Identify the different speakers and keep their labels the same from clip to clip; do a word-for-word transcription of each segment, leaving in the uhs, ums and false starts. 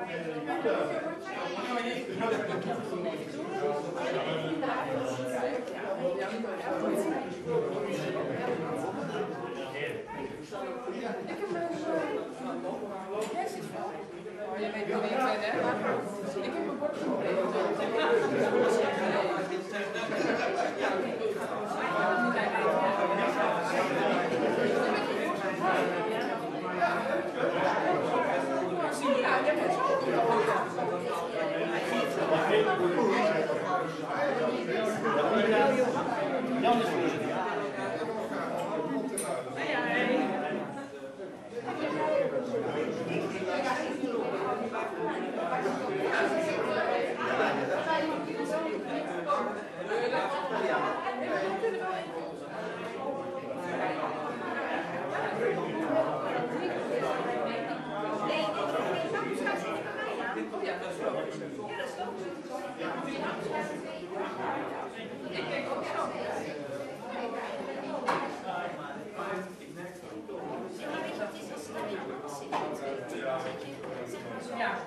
Speaker 1: Jij weet wel wie ik ben, hè? Ik heb een bord gekregen.
Speaker 2: Jan is voorzitter.
Speaker 1: Ja.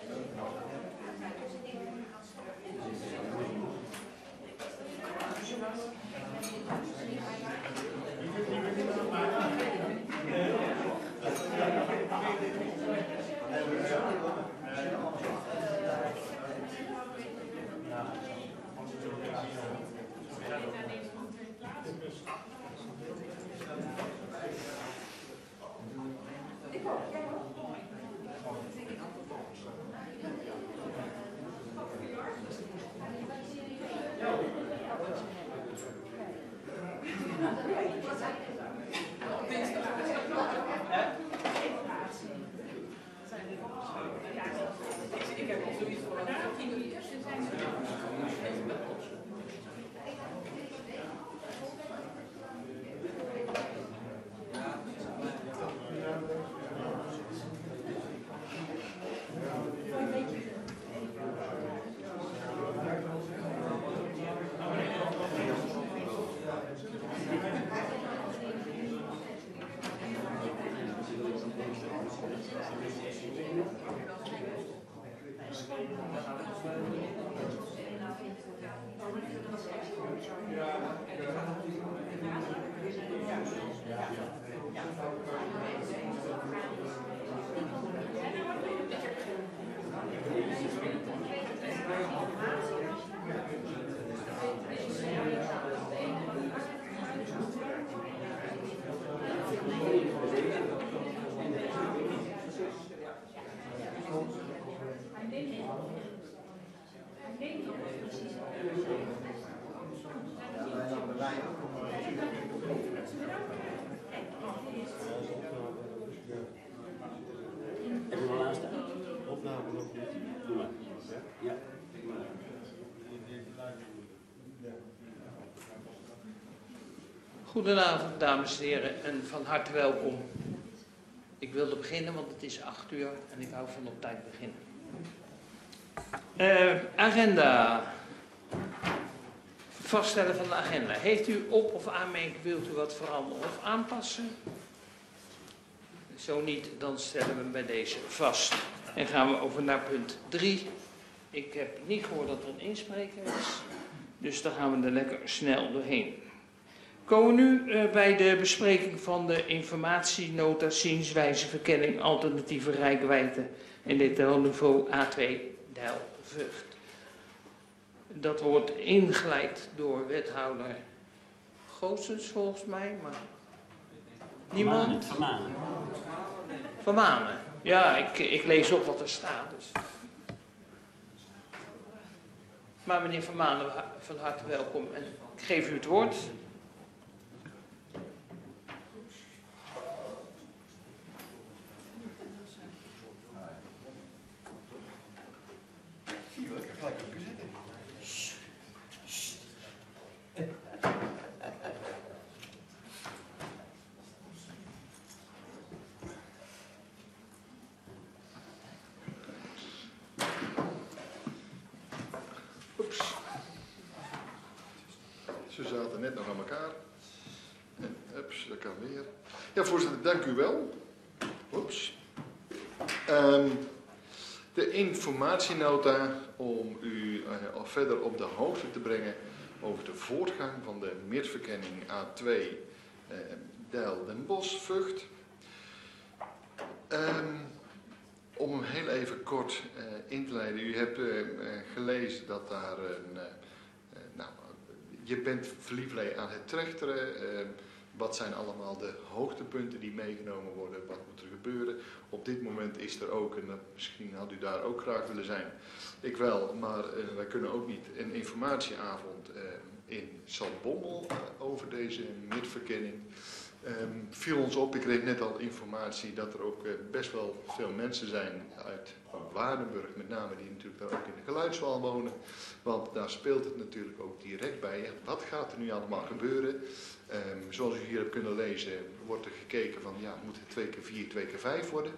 Speaker 2: Heb je hem al aanstaan? Opname nog niet. Doe maar. Ja.
Speaker 3: Goedenavond, dames en heren, en van harte welkom. Ik wilde beginnen, want het is acht uur en ik hou van op tijd beginnen. Uh, agenda. Vaststellen van de agenda. Heeft u op- of aanmerking, wilt u wat veranderen of aanpassen? Zo niet, dan stellen we hem bij deze vast. En gaan we over naar punt drie. Ik heb niet gehoord dat er een inspreker is, dus daar gaan we er lekker snel doorheen. Komen we nu uh, bij de bespreking van de informatienota zienswijze verkenning alternatieve reikwijdte in dit niveau A twee Dijl-Vught. Dat wordt ingeleid door wethouder Goossens volgens mij, maar niemand?
Speaker 2: Van Manen.
Speaker 3: Van Manen. Ja, ik, ik lees op wat er staat. Dus. Maar meneer Van Manen, van harte welkom en ik geef u het woord.
Speaker 4: Ze zaten net nog aan elkaar. En, ups, dat kan weer. Ja, voorzitter, dank u wel. Oeps. Um, De informatienota om u uh, al verder op de hoogte te brengen over de voortgang van de meerverkenning A twee uh, Deil Den Bosch Vught. Um, om hem heel even kort uh, in te leiden. U hebt uh, uh, gelezen dat daar een... Uh, uh, nou, je bent verliefd aan het trechteren. Uh, wat zijn allemaal de hoogtepunten die meegenomen worden? Wat moet er gebeuren? Op dit moment is er ook, en misschien had u daar ook graag willen zijn. Ik wel, maar uh, wij kunnen ook niet een informatieavond uh, in Zaltbommel uh, over deze meerverkenning. Um, viel ons op, ik kreeg net al informatie dat er ook uh, best wel veel mensen zijn uit Waardenburg, met name die natuurlijk daar ook in de geluidswal wonen. Want daar speelt het natuurlijk ook direct bij. Ja, wat gaat er nu allemaal gebeuren? Um, zoals u hier hebt kunnen lezen, wordt er gekeken van ja, moet het twee keer vier, twee keer vijf worden?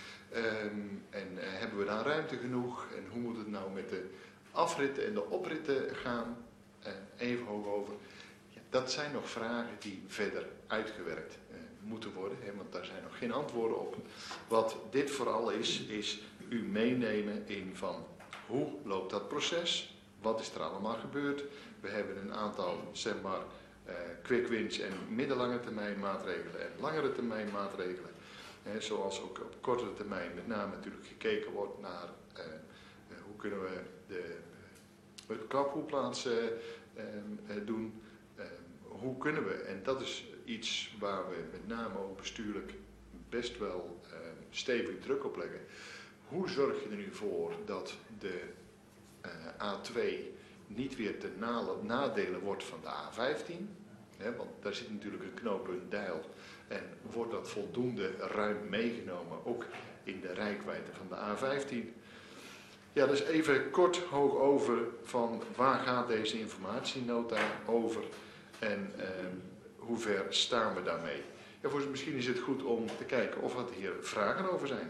Speaker 4: Um, en uh, hebben we daar ruimte genoeg? En hoe moet het nou met de afritten en de opritten gaan? Uh, even hoog over. Ja, dat zijn nog vragen die verder uitgewerkt uh, moeten worden, hè, want daar zijn nog geen antwoorden op. Wat dit vooral is, is u meenemen in van hoe loopt dat proces? Wat is er allemaal gebeurd? We hebben een aantal, zeg maar, uh, quick wins en middellange termijn maatregelen en langere termijn maatregelen. He, zoals ook op kortere termijn met name natuurlijk gekeken wordt naar uh, uh, hoe kunnen we de uh, klapvoerplaats uh, uh, doen. Uh, hoe kunnen we, en dat is iets waar we met name ook bestuurlijk best wel uh, stevig druk op leggen. Hoe zorg je er nu voor dat de uh, A twee niet weer ten nadele wordt van de A vijftien? He, want daar zit natuurlijk een knooppunt Deil. En wordt dat voldoende ruim meegenomen, ook in de reikwijdte van de A vijftien? Ja, dus even kort hoog over van waar gaat deze informatienota over en eh, hoe ver staan we daarmee? Ja, voor, misschien is het goed om te kijken of er hier vragen over zijn.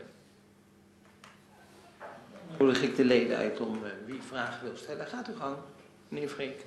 Speaker 3: Nodig ik de leden uit om uh, wie vragen wil stellen. Gaat u gang, meneer Vreek.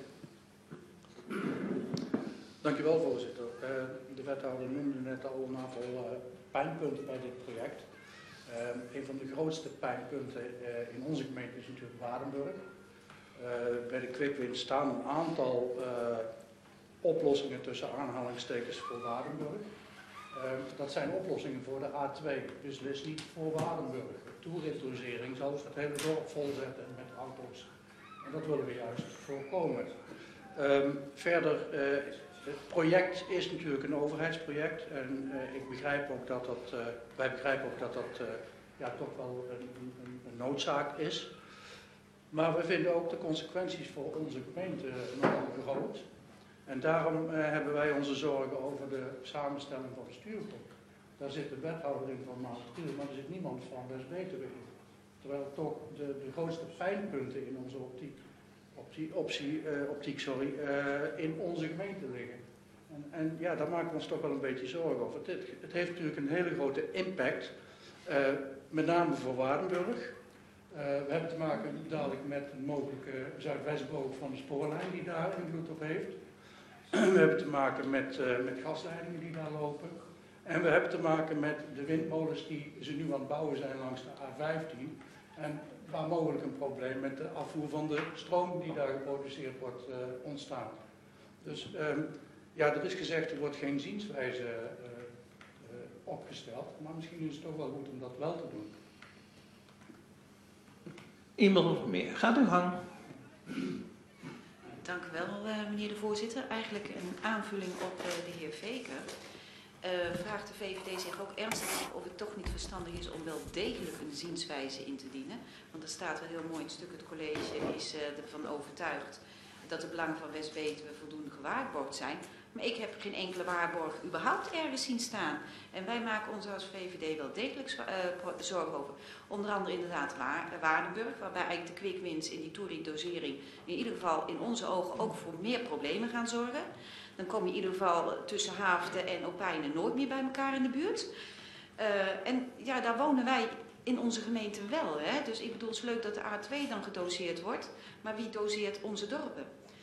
Speaker 5: Dank u wel, voorzitter. Uh, de wethouder noemde net al een aantal uh, pijnpunten bij dit project. Uh, een van de grootste pijnpunten uh, in onze gemeente is natuurlijk Waardenburg. Uh, bij de quick wins staan een aantal uh, oplossingen tussen aanhalingstekens voor Waardenburg. Uh, dat zijn oplossingen voor de A twee, dus dat is niet voor Waardenburg. Toerittdosering zal het hele dorp volzetten met auto's. En dat willen we juist voorkomen. Um, verder, uh, het project is natuurlijk een overheidsproject en uh, ik begrijp ook dat dat, uh, wij begrijpen ook dat dat uh, ja, toch wel een, een, een noodzaak is. Maar we vinden ook de consequenties voor onze gemeente nogal groot. En daarom uh, hebben wij onze zorgen over de samenstelling van de stuurgroep. Daar zit de wethouder in van Maasdriel, maar er zit niemand van West-Betuwe in. Terwijl toch de, de grootste pijnpunten in onze optiek, optie, optie, uh, optiek sorry, uh, in onze gemeente liggen. En, en ja, daar maken we ons toch wel een beetje zorgen over. Het, het heeft natuurlijk een hele grote impact, uh, met name voor Waardenburg. Uh, we hebben te maken dadelijk met een mogelijke zuidwestboog van de spoorlijn die daar invloed op heeft. We hebben te maken met, uh, met gasleidingen die daar lopen. En we hebben te maken met de windmolens die ze nu aan het bouwen zijn langs de A vijftien. En waar mogelijk een probleem met de afvoer van de stroom die daar geproduceerd wordt uh, ontstaan. Dus um, ja, er is gezegd er wordt geen zienswijze uh, uh, opgesteld. Maar misschien is het toch wel goed om dat wel te doen.
Speaker 3: Iemand nog meer? Gaat u gang.
Speaker 6: Dank u wel, uh, meneer de voorzitter. Eigenlijk een aanvulling op uh, de heer Veker. Uh, vraagt de V V D zich ook ernstig af of het toch niet verstandig is om wel degelijk een zienswijze in te dienen. Want er staat wel heel mooi een stuk, het college is uh, ervan overtuigd dat de belangen van West-Betuwe voldoende gewaarborgd zijn. Maar ik heb geen enkele waarborg überhaupt ergens zien staan. En wij maken ons als V V D wel degelijk uh, zorgen over. Onder andere inderdaad Wa Waardenburg, waarbij eigenlijk de quick wins in die toerietdosering in ieder geval in onze ogen ook voor meer problemen gaan zorgen. Dan kom je in ieder geval tussen Haafden en Opijnen nooit meer bij elkaar in de buurt. Uh, en ja, daar wonen wij in onze gemeente wel. Hè? Dus ik bedoel, het is leuk dat de A twee dan gedoseerd wordt. Maar wie doseert onze dorpen?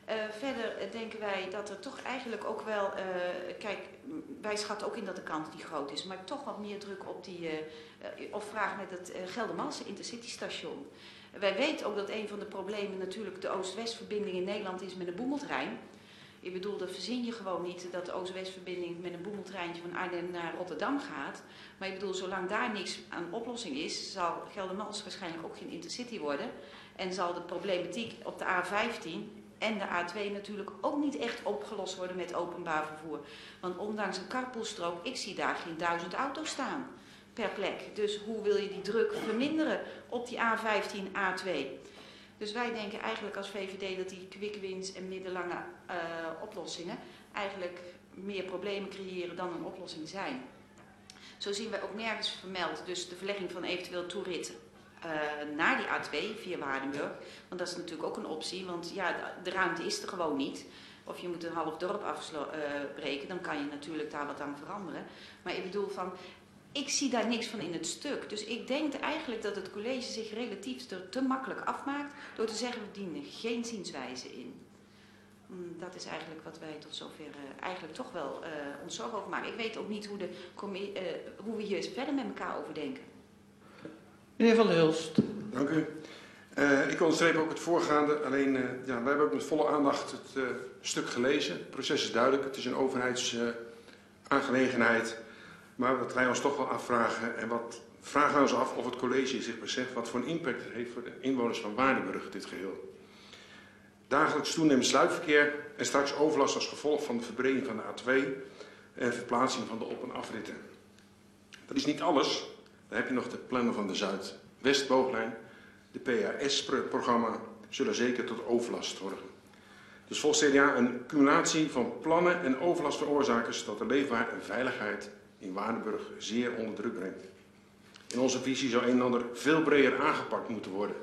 Speaker 6: Uh, verder uh, denken wij dat er toch eigenlijk ook wel, uh, kijk, wij schatten ook in dat de kans niet groot is, maar toch wat meer druk op die, uh, uh, of vraag met het uh, Geldermalse Intercity station. Uh, wij weten ook dat een van de problemen natuurlijk de Oost-West-verbinding in Nederland is met een boemeltrein. Ik bedoel, dat verzin je gewoon niet dat de Oost-West-verbinding met een boemeltreintje van Arnhem naar Rotterdam gaat. Maar ik bedoel, zolang daar niks aan oplossing is, zal Geldermals waarschijnlijk ook geen Intercity worden. En zal de problematiek op de A vijftien en de A twee natuurlijk ook niet echt opgelost worden met openbaar vervoer. Want ondanks een carpoolstrook, ik zie daar geen duizend auto's staan per plek. Dus hoe wil je die druk verminderen op die A vijftien, A twee? Dus wij denken eigenlijk als V V D dat die quick wins en middellange uh, oplossingen eigenlijk meer problemen creëren dan een oplossing zijn. Zo zien wij ook nergens vermeld dus de verlegging van eventueel toeritten uh, naar die A twee via Waardenburg. Want dat is natuurlijk ook een optie, want ja, de, de ruimte is er gewoon niet. Of je moet een half dorp afbreken, uh, dan kan je natuurlijk daar wat aan veranderen. Maar ik bedoel van, ik zie daar niks van in het stuk. Dus ik denk eigenlijk dat het college zich relatief er te makkelijk afmaakt door te zeggen we dienen geen zienswijze in. Dat is eigenlijk wat wij tot zover uh, eigenlijk toch wel uh, ons zorgen over maken. Ik weet ook niet hoe, de, uh, hoe we hier verder met elkaar over denken.
Speaker 3: Meneer Van der Hulst.
Speaker 7: Dank u. Uh, ik onderstreep ook het voorgaande. Alleen, uh, ja, wij hebben ook met volle aandacht het uh, stuk gelezen. Het proces is duidelijk. Het is een overheidsaangelegenheid. Uh, maar wat wij ons toch wel afvragen, en wat vragen wij ons af of het college zich beseft wat voor een impact het heeft voor de inwoners van Waardenburg dit geheel. Dagelijks toenemend sluipverkeer en straks overlast als gevolg van de verbreding van de A twee en verplaatsing van de op- en afritten. Dat is niet alles. Dan heb je nog de plannen van de Zuidwestbooglijn. De P A S-programma zullen zeker tot overlast zorgen. Dus volgens C D A een cumulatie van plannen en overlastveroorzakers dat de leefbaarheid en veiligheid in Waardenburg zeer onder druk brengt. In onze visie zou een en ander veel breder aangepakt moeten worden.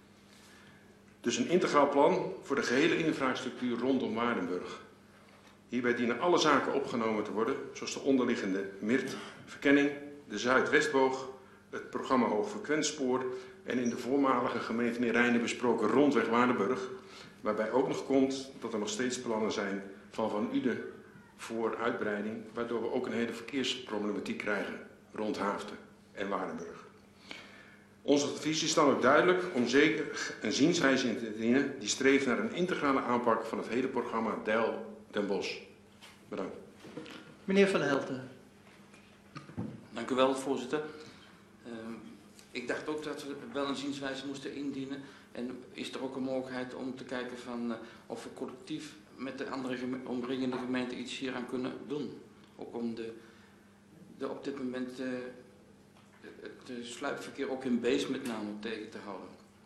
Speaker 7: Dus een integraal plan voor de gehele infrastructuur rondom Waardenburg. Hierbij dienen alle zaken opgenomen te worden, zoals de onderliggende M I R T-verkenning, de Zuidwestboog, het programma Hoogfrequentspoor en in de voormalige gemeente Neerijnen besproken rondweg Waardenburg, waarbij ook nog komt dat er nog steeds plannen zijn van Van Uden voor uitbreiding, waardoor we ook een hele verkeersproblematiek krijgen rond Haaften en Waardenburg. Onze advies is dan ook duidelijk om zeker een zienswijze in te dienen die streeft naar een integrale aanpak van het hele programma Dijl-Den Bosch. Bedankt.
Speaker 3: Meneer Van Helten.
Speaker 8: Dank u wel, voorzitter. Uh, ik dacht ook dat we wel een zienswijze moesten indienen. En is er ook een mogelijkheid om te kijken van, uh, of we collectief met de andere geme omringende gemeenten iets hieraan kunnen doen. Ook om de, de op dit moment uh, het uh, sluipverkeer ook in Beest met name tegen te houden.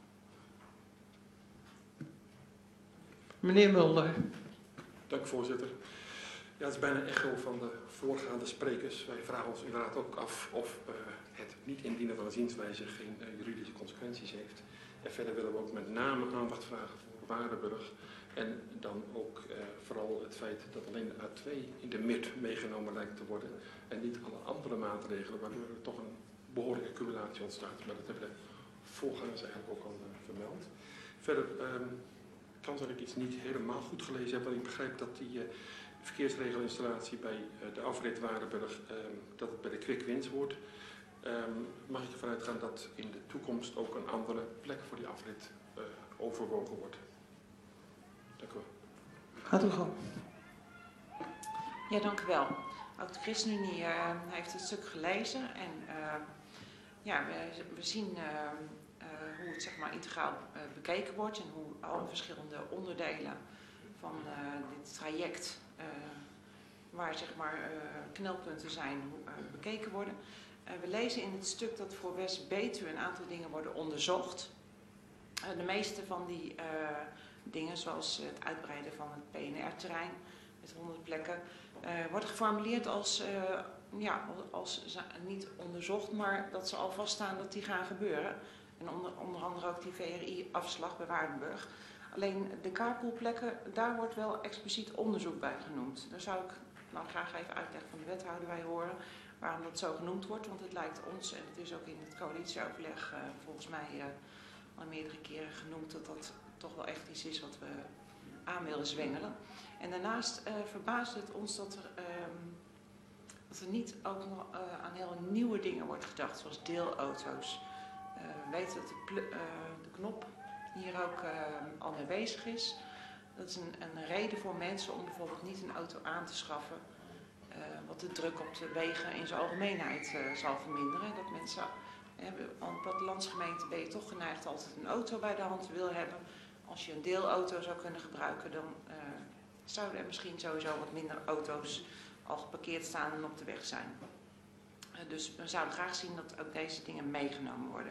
Speaker 3: Meneer Mulder.
Speaker 9: Dank voorzitter. Ja, het is bijna een echo van de voorgaande sprekers. Wij vragen ons inderdaad ook af of uh, het niet indienen van een zienswijze geen uh, juridische consequenties heeft. En verder willen we ook met name aandacht vragen voor Waardenburg. En dan ook uh, vooral het feit dat alleen de A twee in de M I R T meegenomen lijkt te worden. En niet alle andere maatregelen, waardoor er toch een behoorlijke cumulatie ontstaat. Maar dat hebben de voorgangers eigenlijk ook al uh, vermeld. Verder um, kan dat ik iets niet helemaal goed gelezen heb, want ik begrijp dat die uh, verkeersregelinstallatie bij uh, de afrit Waardenburg, um, dat het bij de quick wins wordt. Um, mag ik ervan uitgaan dat in de toekomst ook een andere plek voor die afrit uh, overwogen wordt? Dank u wel.
Speaker 3: Gaat u gang.
Speaker 10: Ja, dank u wel. Ook de ChristenUnie uh, heeft het stuk gelezen en uh, ja, we, we zien uh, uh, hoe het zeg maar integraal uh, bekeken wordt en hoe alle verschillende onderdelen van uh, dit traject, uh, waar zeg maar uh, knelpunten zijn, uh, bekeken worden. Uh, we lezen in het stuk dat voor West-Betuwe een aantal dingen worden onderzocht. Uh, de meeste van die uh, dingen, zoals het uitbreiden van het P N R-terrein met honderd plekken, uh, worden geformuleerd als, uh, ja, als niet onderzocht, maar dat ze al vaststaan dat die gaan gebeuren. En onder, onder andere ook die V R I-afslag bij Waardenburg. Alleen de carpoolplekken, daar wordt wel expliciet onderzoek bij genoemd. Daar zou ik nou graag even uitleg van de wethouder bij horen waarom dat zo genoemd wordt. Want het lijkt ons, en het is ook in het coalitieoverleg uh, volgens mij uh, al meerdere keren genoemd, dat dat toch wel echt iets is wat we aan willen zwengelen. En daarnaast uh, verbaast het ons dat er, um, dat er niet ook nog uh, aan heel nieuwe dingen wordt gedacht, zoals deelauto's. Uh, we weten dat de, uh, de knop hier ook uh, al mee bezig is. Dat is een, een reden voor mensen om bijvoorbeeld niet een auto aan te schaffen. Uh, wat de druk op de wegen in zijn algemeenheid uh, zal verminderen. Dat mensen, uh, op plattelandsgemeente ben je toch geneigd altijd een auto bij de hand te willen hebben. Als je een deelauto zou kunnen gebruiken, dan uh, zouden er misschien sowieso wat minder auto's al geparkeerd staan en op de weg zijn. Uh, dus we zouden graag zien dat ook deze dingen meegenomen worden.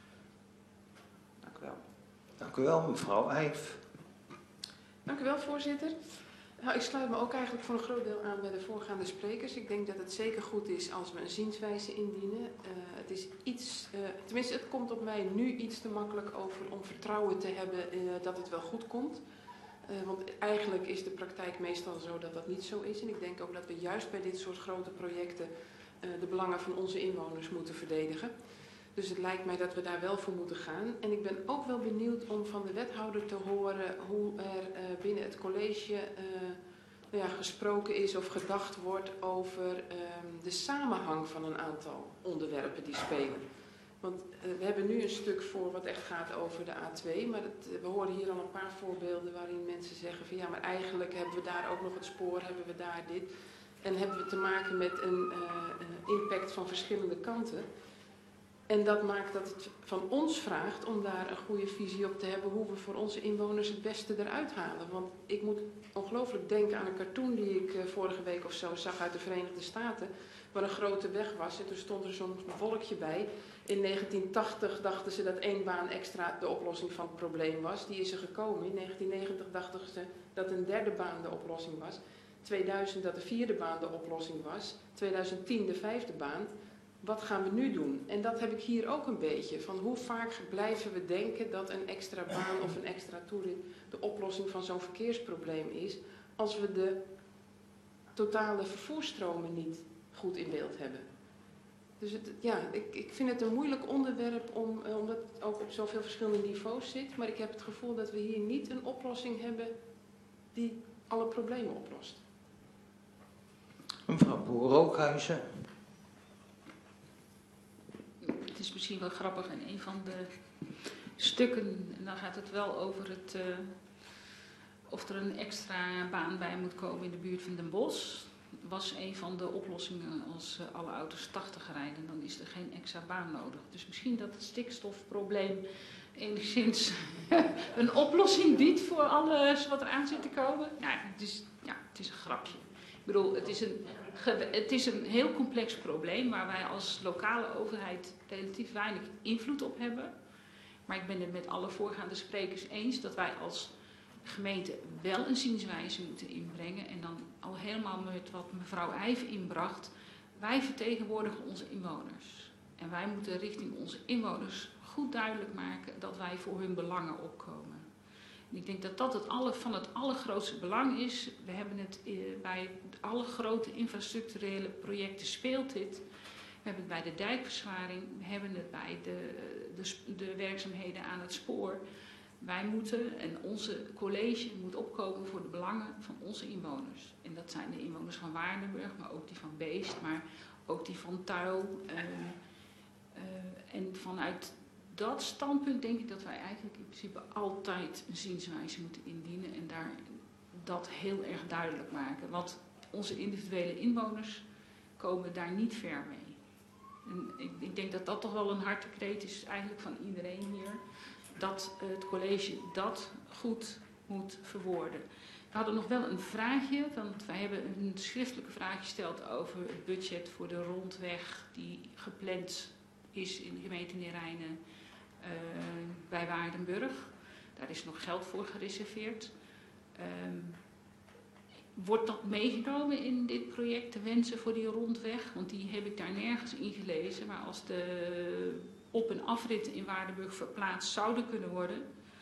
Speaker 10: Dank u wel.
Speaker 11: Dank u wel, mevrouw Eijf.
Speaker 1: Dank u wel, voorzitter. Nou, ik sluit me ook eigenlijk voor een groot deel aan bij de voorgaande sprekers. Ik denk dat het zeker goed is als we een zienswijze indienen. Uh, het is iets, uh, tenminste het komt op mij nu iets te makkelijk over om vertrouwen te hebben uh, dat het wel goed komt. Uh, want eigenlijk is de praktijk meestal zo dat dat niet zo is. En ik denk ook dat we juist bij dit soort grote projecten uh, de belangen van onze inwoners moeten verdedigen. Dus het lijkt mij dat we daar wel voor moeten gaan. En ik ben ook wel benieuwd om van de wethouder te horen hoe er uh, binnen het college uh, nou ja, gesproken is of gedacht wordt over uh, de samenhang van een aantal onderwerpen die spelen. Want uh, we hebben nu een stuk voor wat echt gaat over de A twee, maar het, uh, we horen hier al een paar voorbeelden waarin mensen zeggen van ja, maar eigenlijk hebben we daar ook nog het spoor, hebben we daar dit. En hebben we te maken met een uh, impact van verschillende kanten. En dat maakt dat het van ons vraagt om daar een goede visie op te hebben hoe we voor onze inwoners het beste eruit halen. Want ik moet ongelooflijk denken aan een cartoon die ik uh, vorige week of zo zag uit de Verenigde Staten, waar een grote weg was en toen stond er zo'n wolkje bij. In negentien tachtig dachten ze dat één baan extra de oplossing van het probleem was. Die is er gekomen. In negentien negentig dachten ze dat een derde baan de oplossing was. tweeduizend dat de vierde baan de oplossing was. tweeduizend tien de vijfde baan. Wat gaan we nu doen? En dat heb ik hier ook een beetje. Van hoe vaak blijven we denken dat een extra baan of een extra toerit de oplossing van zo'n verkeersprobleem is, als we de totale vervoersstromen niet goed in beeld hebben. Dus het, ja, ik, ik vind het een moeilijk onderwerp om, omdat het ook op zoveel verschillende niveaus zit. Maar ik heb het gevoel dat we hier niet een oplossing hebben die alle problemen oplost.
Speaker 11: Mevrouw Boer-Rookhuizen.
Speaker 12: Het is misschien wel grappig in een van de stukken, en dan gaat het wel over het, uh, of er een extra baan bij moet komen in de buurt van Den Bosch. Was een van de oplossingen als uh, alle auto's tachtig rijden, dan is er geen extra baan nodig. Dus misschien dat het stikstofprobleem enigszins een oplossing biedt voor alles wat er aan zit te komen. Nou, het is, ja, het is een grapje. Ik bedoel, het is, een, het is een heel complex probleem waar wij als lokale overheid relatief weinig invloed op hebben. Maar ik ben het met alle voorgaande sprekers eens dat wij als gemeente wel een zienswijze moeten inbrengen. En dan al helemaal met wat mevrouw Eijf inbracht. Wij vertegenwoordigen onze inwoners. En wij moeten richting onze inwoners goed duidelijk maken dat wij voor hun belangen opkomen. En ik denk dat dat het alle, van het allergrootste belang is. We hebben het eh, bij alle grote infrastructurele projecten speelt dit. We hebben het bij de dijkverzwaring, we hebben het bij de, de, de werkzaamheden aan het spoor. Wij moeten, en onze college moet opkomen voor de belangen van onze inwoners. En dat zijn de inwoners van Waardenburg, maar ook die van Beest, maar ook die van Tuil. Uh, uh, en vanuit dat standpunt denk ik dat wij eigenlijk in principe altijd een zienswijze moeten indienen en daar dat heel erg duidelijk maken. Want onze individuele inwoners komen daar niet ver mee. En ik, ik denk dat dat toch wel een hartekreet is eigenlijk van iedereen hier. Dat het college dat goed moet verwoorden. We hadden nog wel een vraagje, want wij hebben een schriftelijke vraag gesteld over het budget voor de rondweg die gepland is in de gemeente Neerijnen uh, bij Waardenburg. Daar is nog geld voor gereserveerd. Um, Wordt dat meegenomen in dit project, de wensen voor die rondweg? Want die heb ik daar nergens in gelezen. Maar als de op- en afritten in Waardenburg verplaatst zouden kunnen worden,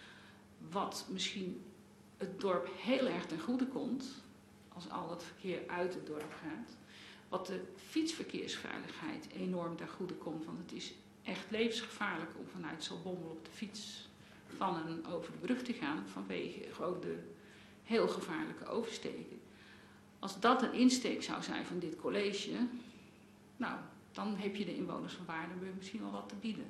Speaker 12: wat misschien het dorp heel erg ten goede komt, als al het verkeer uit het dorp gaat, wat de fietsverkeersveiligheid enorm ten goede komt. Want het is echt levensgevaarlijk om vanuit Zaltbommel op de fiets van en over de brug te gaan, vanwege gewoon de heel gevaarlijke oversteken. Als dat een insteek zou zijn van dit college, nou, dan heb je de inwoners van Waardenburg misschien wel wat te bieden.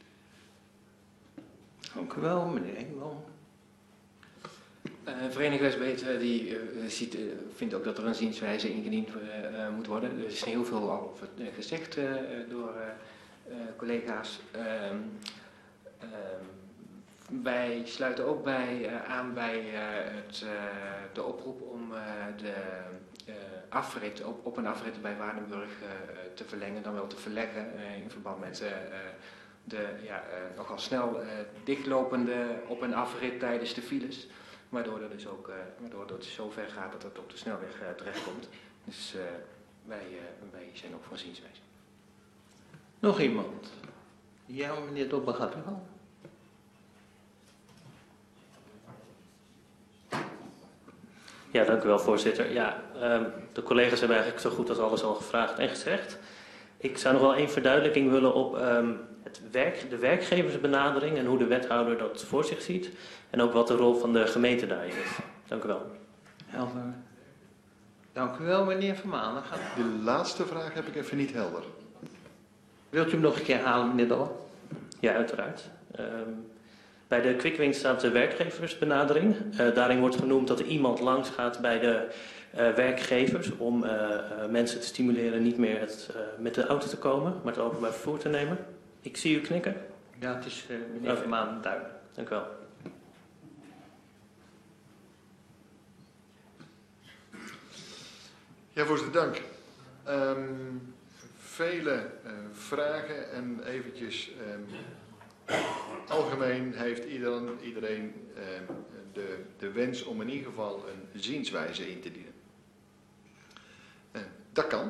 Speaker 11: Dank u wel, meneer Engel.
Speaker 13: Uh, Vereniging West-Beter die uh, ziet, uh, vindt ook dat er een zienswijze ingediend uh, uh, moet worden. Er is heel veel al uh, gezegd uh, door uh, uh, collega's. Uh, uh, wij sluiten ook bij, uh, aan bij uh, het, uh, de oproep om uh, de uh, afrit, op, op een afrit bij Waardenburg uh, te verlengen, dan wel te verleggen uh, in verband met uh, de ja, uh, nogal snel uh, dichtlopende op- en afrit tijdens de files. Waardoor het dus ook uh, waardoor het zo ver gaat dat het op de snelweg uh, terechtkomt. Dus uh, wij, uh, wij zijn ook van zienswijze.
Speaker 11: Nog iemand? Ja, meneer Dobber gaat u al.
Speaker 14: Ja, dank u wel, voorzitter. Ja, um, de collega's hebben eigenlijk zo goed als alles al gevraagd en gezegd. Ik zou nog wel één verduidelijking willen op um, het werk, de werkgeversbenadering en hoe de wethouder dat voor zich ziet. En ook wat de rol van de gemeente daarin is. Dank u wel.
Speaker 11: Helder. Dank u wel, meneer Vermanen. Gaat...
Speaker 4: De laatste vraag heb ik even niet helder.
Speaker 11: Wilt u hem nog een keer halen, meneer Dobber?
Speaker 14: Ja, uiteraard. Um, bij de quick-win staat de werkgeversbenadering. Uh, daarin wordt genoemd dat er iemand langs gaat bij de uh, werkgevers om uh, uh, mensen te stimuleren niet meer het, uh, met de auto te komen, maar het openbaar vervoer te nemen. Ik zie u knikken.
Speaker 11: Ja, het is uh, meneer
Speaker 14: okay.
Speaker 11: Vermanen duidelijk.
Speaker 14: Dank u wel.
Speaker 4: Ja, voorzitter, dank. Um, vele uh, vragen en eventjes um, algemeen heeft iedereen, iedereen uh, de, de wens om in ieder geval een zienswijze in te dienen. Uh, dat kan.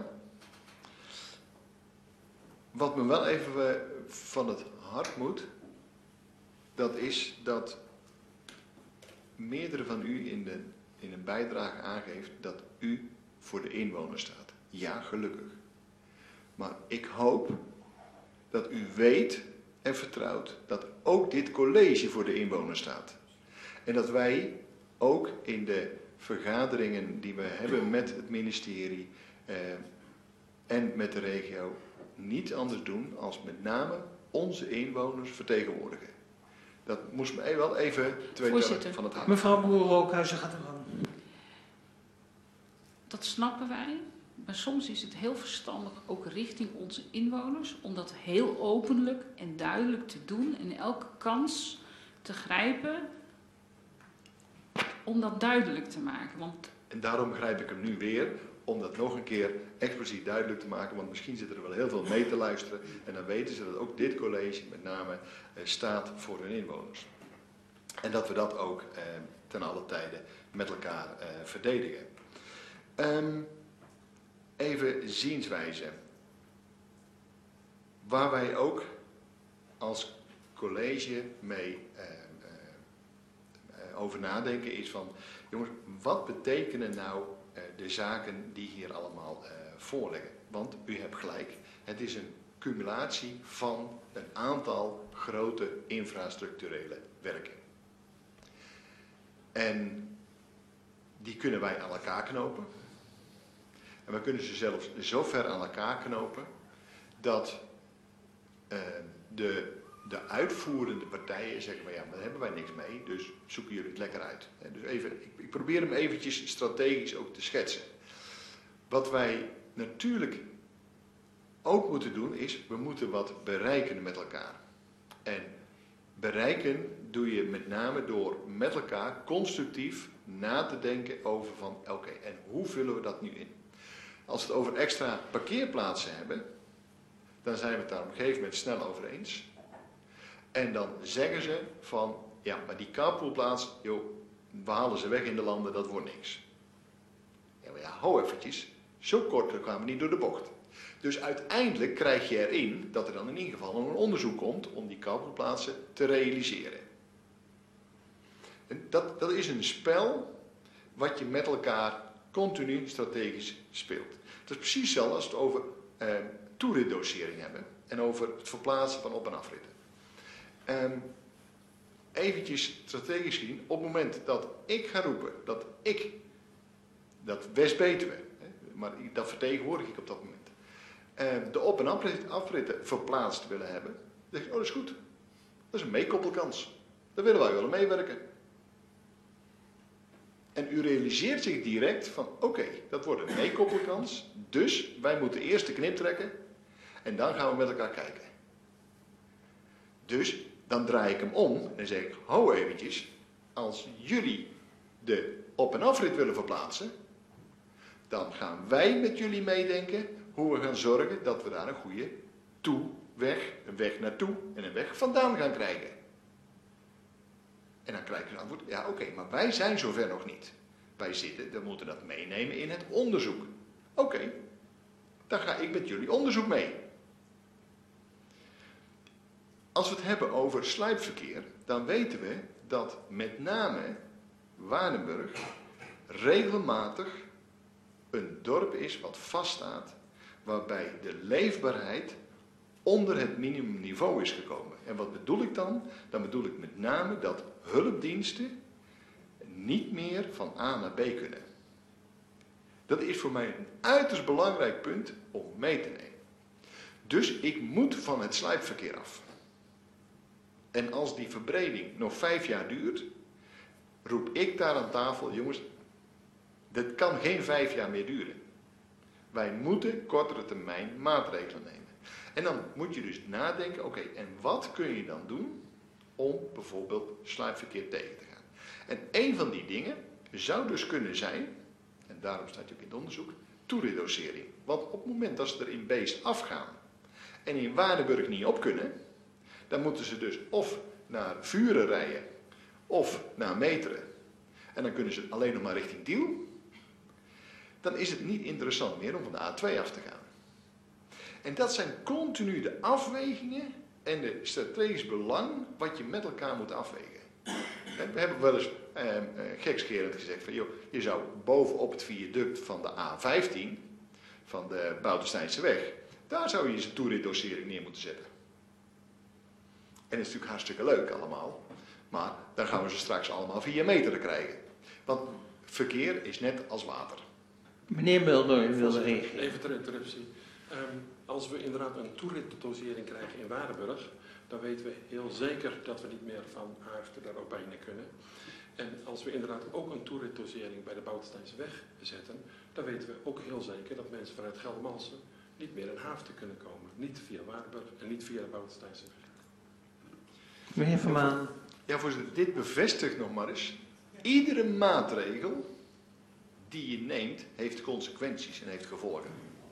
Speaker 4: Wat me wel even uh, van het hart moet, dat is dat meerdere van u in, de, in een bijdrage aangeeft dat u voor de inwoners staat. Ja, gelukkig. Maar ik hoop dat u weet en vertrouwt dat ook dit college voor de inwoners staat. En dat wij ook in de vergaderingen die we hebben met het ministerie eh, en met de regio niet anders doen als met name onze inwoners vertegenwoordigen. Dat moest me wel even twee tellen van het hart.
Speaker 11: Mevrouw Boer-Rookhuizen gaat er aan.
Speaker 12: Dat snappen wij. Maar soms is het heel verstandig, ook richting onze inwoners, om dat heel openlijk en duidelijk te doen en elke kans te grijpen om dat duidelijk te maken. Want...
Speaker 4: En daarom grijp ik hem nu weer, om dat nog een keer expliciet duidelijk te maken, want misschien zitten er wel heel veel mee te luisteren en dan weten ze dat ook dit college met name eh, staat voor hun inwoners. En dat we dat ook eh, ten alle tijde met elkaar eh, verdedigen. Um, Even zienswijze. Waar wij ook als college mee uh, uh, over nadenken is van, jongens, wat betekenen nou uh, de zaken die hier allemaal uh, voorliggen? Want u hebt gelijk, het is een cumulatie van een aantal grote infrastructurele werken. En die kunnen wij aan elkaar knopen. En we kunnen ze zelfs zo ver aan elkaar knopen dat uh, de, de uitvoerende partijen zeggen van ja, maar daar hebben wij niks mee, dus zoeken jullie het lekker uit. En dus even, ik, ik probeer hem eventjes strategisch ook te schetsen. Wat wij natuurlijk ook moeten doen is, we moeten wat bereiken met elkaar. En bereiken doe je met name door met elkaar constructief na te denken over van oké, okay, en hoe vullen we dat nu in? Als we het over extra parkeerplaatsen hebben, dan zijn we het daar op een gegeven moment snel over eens. En dan zeggen ze van, ja, maar die carpoolplaats, joh, we halen ze weg in de landen, dat wordt niks. Ja, maar ja, hou eventjes, zo kort gaan we niet door de bocht. Dus uiteindelijk krijg je erin dat er dan in ieder geval nog een onderzoek komt om die carpoolplaatsen te realiseren. En dat, dat is een spel wat je met elkaar continu strategisch speelt. Het is precies hetzelfde als we het over eh, toeritdosering hebben en over het verplaatsen van op- en afritten. Um, eventjes strategisch gezien, op het moment dat ik ga roepen dat ik, dat West-Betuwe, maar dat vertegenwoordig ik op dat moment, uh, de op- en afrit, afritten verplaatst willen hebben, dan zeg ik, oh dat is goed. Dat is een meekoppelkans. Daar willen wij wel meewerken. En u realiseert zich direct van, oké, okay, dat wordt een meekoppelkans, dus wij moeten eerst de knip trekken en dan gaan we met elkaar kijken. Dus dan draai ik hem om en dan zeg ik, hou eventjes, als jullie de op- en afrit willen verplaatsen, dan gaan wij met jullie meedenken hoe we gaan zorgen dat we daar een goede toe-weg, een weg naartoe en een weg vandaan gaan krijgen. En dan krijg je het antwoord, ja oké, okay, maar wij zijn zover nog niet. Wij zitten, we moeten dat meenemen in het onderzoek. Oké, okay, dan ga ik met jullie onderzoek mee. Als we het hebben over sluipverkeer, dan weten we dat met name Waardenburg regelmatig een dorp is wat vaststaat, waarbij de leefbaarheid onder het minimumniveau is gekomen. En wat bedoel ik dan? Dan bedoel ik met name dat hulpdiensten niet meer van A naar B kunnen. Dat is voor mij een uiterst belangrijk punt om mee te nemen. Dus ik moet van het sluipverkeer af. En als die verbreding nog vijf jaar duurt, roep ik daar aan tafel, jongens, dat kan geen vijf jaar meer duren. Wij moeten kortere termijn maatregelen nemen. En dan moet je dus nadenken, oké, okay, en wat kun je dan doen om bijvoorbeeld sluipverkeer tegen te gaan? En een van die dingen zou dus kunnen zijn, en daarom staat je ook in het onderzoek, toeredosering. Want op het moment dat ze er in Beest afgaan en in Waardenburg niet op kunnen, dan moeten ze dus of naar Vuren rijden of naar Meteren. En dan kunnen ze alleen nog maar richting Tiel. Dan is het niet interessant meer om van de A twee af te gaan. En dat zijn continu de afwegingen en de strategisch belang wat je met elkaar moet afwegen. We hebben wel eens eh, eh, gekscherend gezegd van, joh, je zou bovenop het viaduct van de A vijftien, van de Boutensteinse weg, daar zou je eens een toeritdosering neer moeten zetten. En dat is natuurlijk hartstikke leuk allemaal, maar dan gaan we ze straks allemaal vier meter krijgen. Want verkeer is net als water.
Speaker 11: Meneer Mulder, u wilde reageren.
Speaker 9: Even ter interruptie. Um, als we inderdaad een toeritdosering krijgen in Waardenburg, dan weten we heel zeker dat we niet meer van Haaften daar ook bijna kunnen. En als we inderdaad ook een toeritdosering bij de Boutensteinse weg zetten, dan weten we ook heel zeker dat mensen vanuit Geldermalsen niet meer in Haaften kunnen komen. Niet via Waardenburg en niet via de Boutensteinse weg.
Speaker 11: Meneer Van Maan.
Speaker 4: Ja, voorzitter, dit bevestigt nog maar eens. Iedere maatregel die je neemt, heeft consequenties en heeft gevolgen.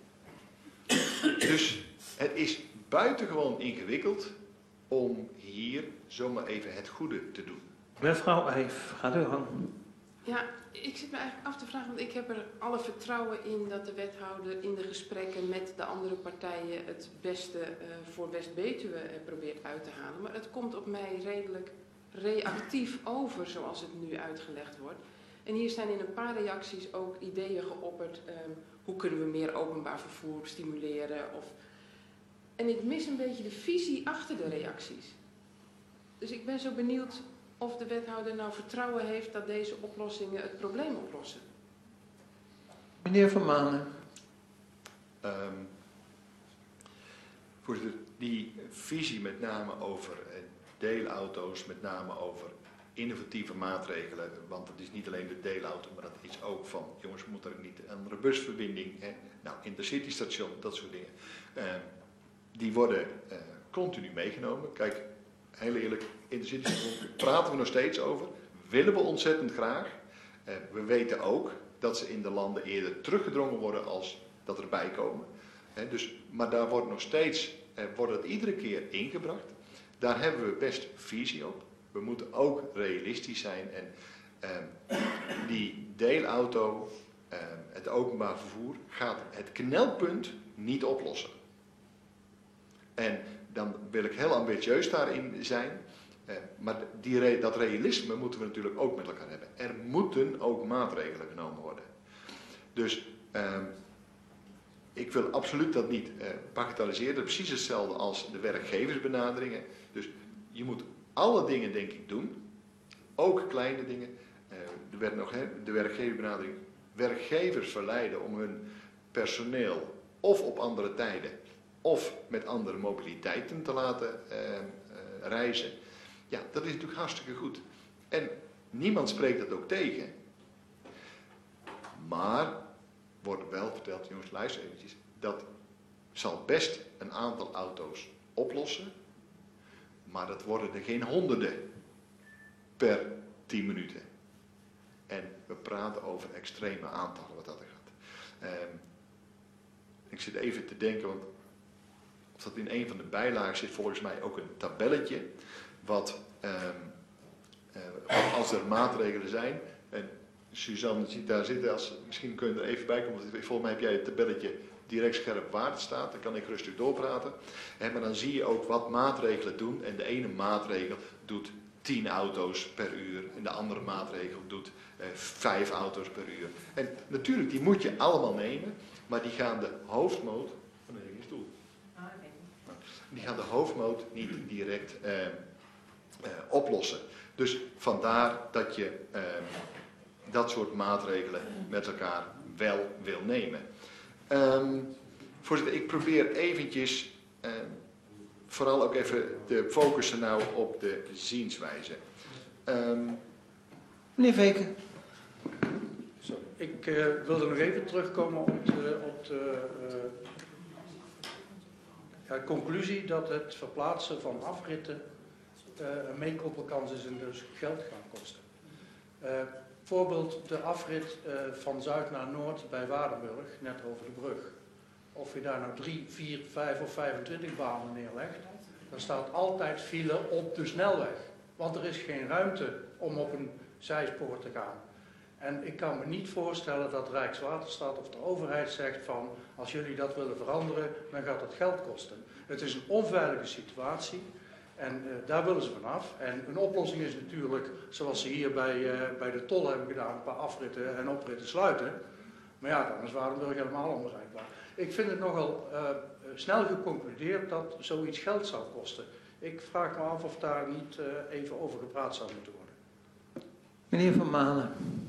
Speaker 4: Dus het is buitengewoon ingewikkeld om hier zomaar even het goede te doen.
Speaker 11: Mevrouw Eijf, gaat u gang.
Speaker 1: Ja, ik zit me eigenlijk af te vragen, want ik heb er alle vertrouwen in dat de wethouder in de gesprekken met de andere partijen het beste uh, voor West-Betuwe uh, probeert uit te halen. Maar het komt op mij redelijk reactief over zoals het nu uitgelegd wordt. En hier zijn in een paar reacties ook ideeën geopperd. Um, hoe kunnen we meer openbaar vervoer stimuleren? Of... En ik mis een beetje de visie achter de reacties. Dus ik ben zo benieuwd of de wethouder nou vertrouwen heeft dat deze oplossingen het probleem oplossen.
Speaker 11: Meneer Van Manen.
Speaker 4: Um, voorzitter, die visie met name over deelauto's, met name over innovatieve maatregelen, want het is niet alleen de deelauto, maar dat is ook van, jongens, moet er niet een andere busverbinding, hè? Nou, intercitystation, dat soort dingen. Uh, die worden uh, continu meegenomen. Kijk, heel eerlijk, intercitystation praten we nog steeds over, willen we ontzettend graag. Uh, we weten ook dat ze in de landen eerder teruggedrongen worden als dat erbij komen. Hè? Dus, maar daar wordt nog steeds, uh, wordt het iedere keer ingebracht. Daar hebben we best visie op. We moeten ook realistisch zijn en uh, die deelauto, uh, het openbaar vervoer, gaat het knelpunt niet oplossen. En dan wil ik heel ambitieus daarin zijn, uh, maar die, dat realisme moeten we natuurlijk ook met elkaar hebben. Er moeten ook maatregelen genomen worden. Dus uh, ik wil absoluut dat niet uh, bagatelliseren. Precies hetzelfde als de werkgeversbenaderingen. Dus je moet alle dingen denk ik doen, ook kleine dingen. Uh, er werd nog, hè, de werkgeverbenadering, werkgevers verleiden om hun personeel of op andere tijden of met andere mobiliteiten te laten uh, uh, reizen. Ja, dat is natuurlijk hartstikke goed. En niemand spreekt dat ook tegen. Maar wordt wel verteld, jongens, luister eventjes, dat zal best een aantal auto's oplossen, maar dat worden er geen honderden per tien minuten. En we praten over extreme aantallen wat dat er gaat. Um, ik zit even te denken, want of dat in een van de bijlagen zit volgens mij ook een tabelletje, wat um, uh, als er maatregelen zijn, en Suzanne ziet daar zitten, als, misschien kun je er even bij komen, want volgens mij heb jij het tabelletje direct scherp waar het staat, dan kan ik rustig doorpraten. En, maar dan zie je ook wat maatregelen doen, en de ene maatregel doet tien auto's per uur, en de andere maatregel doet eh, vijf auto's per uur. En natuurlijk, die moet je allemaal nemen, maar die gaan de hoofdmoot, oh nee, die stoel. Die gaan de hoofdmoot niet direct eh, eh, oplossen. Dus vandaar dat je eh, dat soort maatregelen met elkaar wel wil nemen. Um, voorzitter, ik probeer eventjes uh, vooral ook even te focussen nou op de zienswijze. Um,
Speaker 11: Meneer Veken.
Speaker 5: Sorry. Ik uh, wilde nog even terugkomen op de, op de uh, ja, conclusie dat het verplaatsen van afritten uh, een meekoppelkans is en dus geld gaan kosten. Uh, Bijvoorbeeld de afrit uh, van Zuid naar Noord bij Waardenburg, net over de brug. Of je daar nou drie, vier, vijf of vijfentwintig banen neerlegt, dan staat altijd file op de snelweg. Want er is geen ruimte om op een zijspoor te gaan. En ik kan me niet voorstellen dat Rijkswaterstaat of de overheid zegt van, als jullie dat willen veranderen, dan gaat dat geld kosten. Het is een onveilige situatie. En uh, daar willen ze vanaf. En een oplossing is natuurlijk, zoals ze hier bij, uh, bij de tol hebben gedaan, een paar afritten en opritten sluiten. Maar ja, dan is Waardenburg helemaal onbereikbaar. Ik vind het nogal uh, snel geconcludeerd dat zoiets geld zou kosten. Ik vraag me af of daar niet uh, even over gepraat zou moeten worden.
Speaker 11: Meneer Van Malen.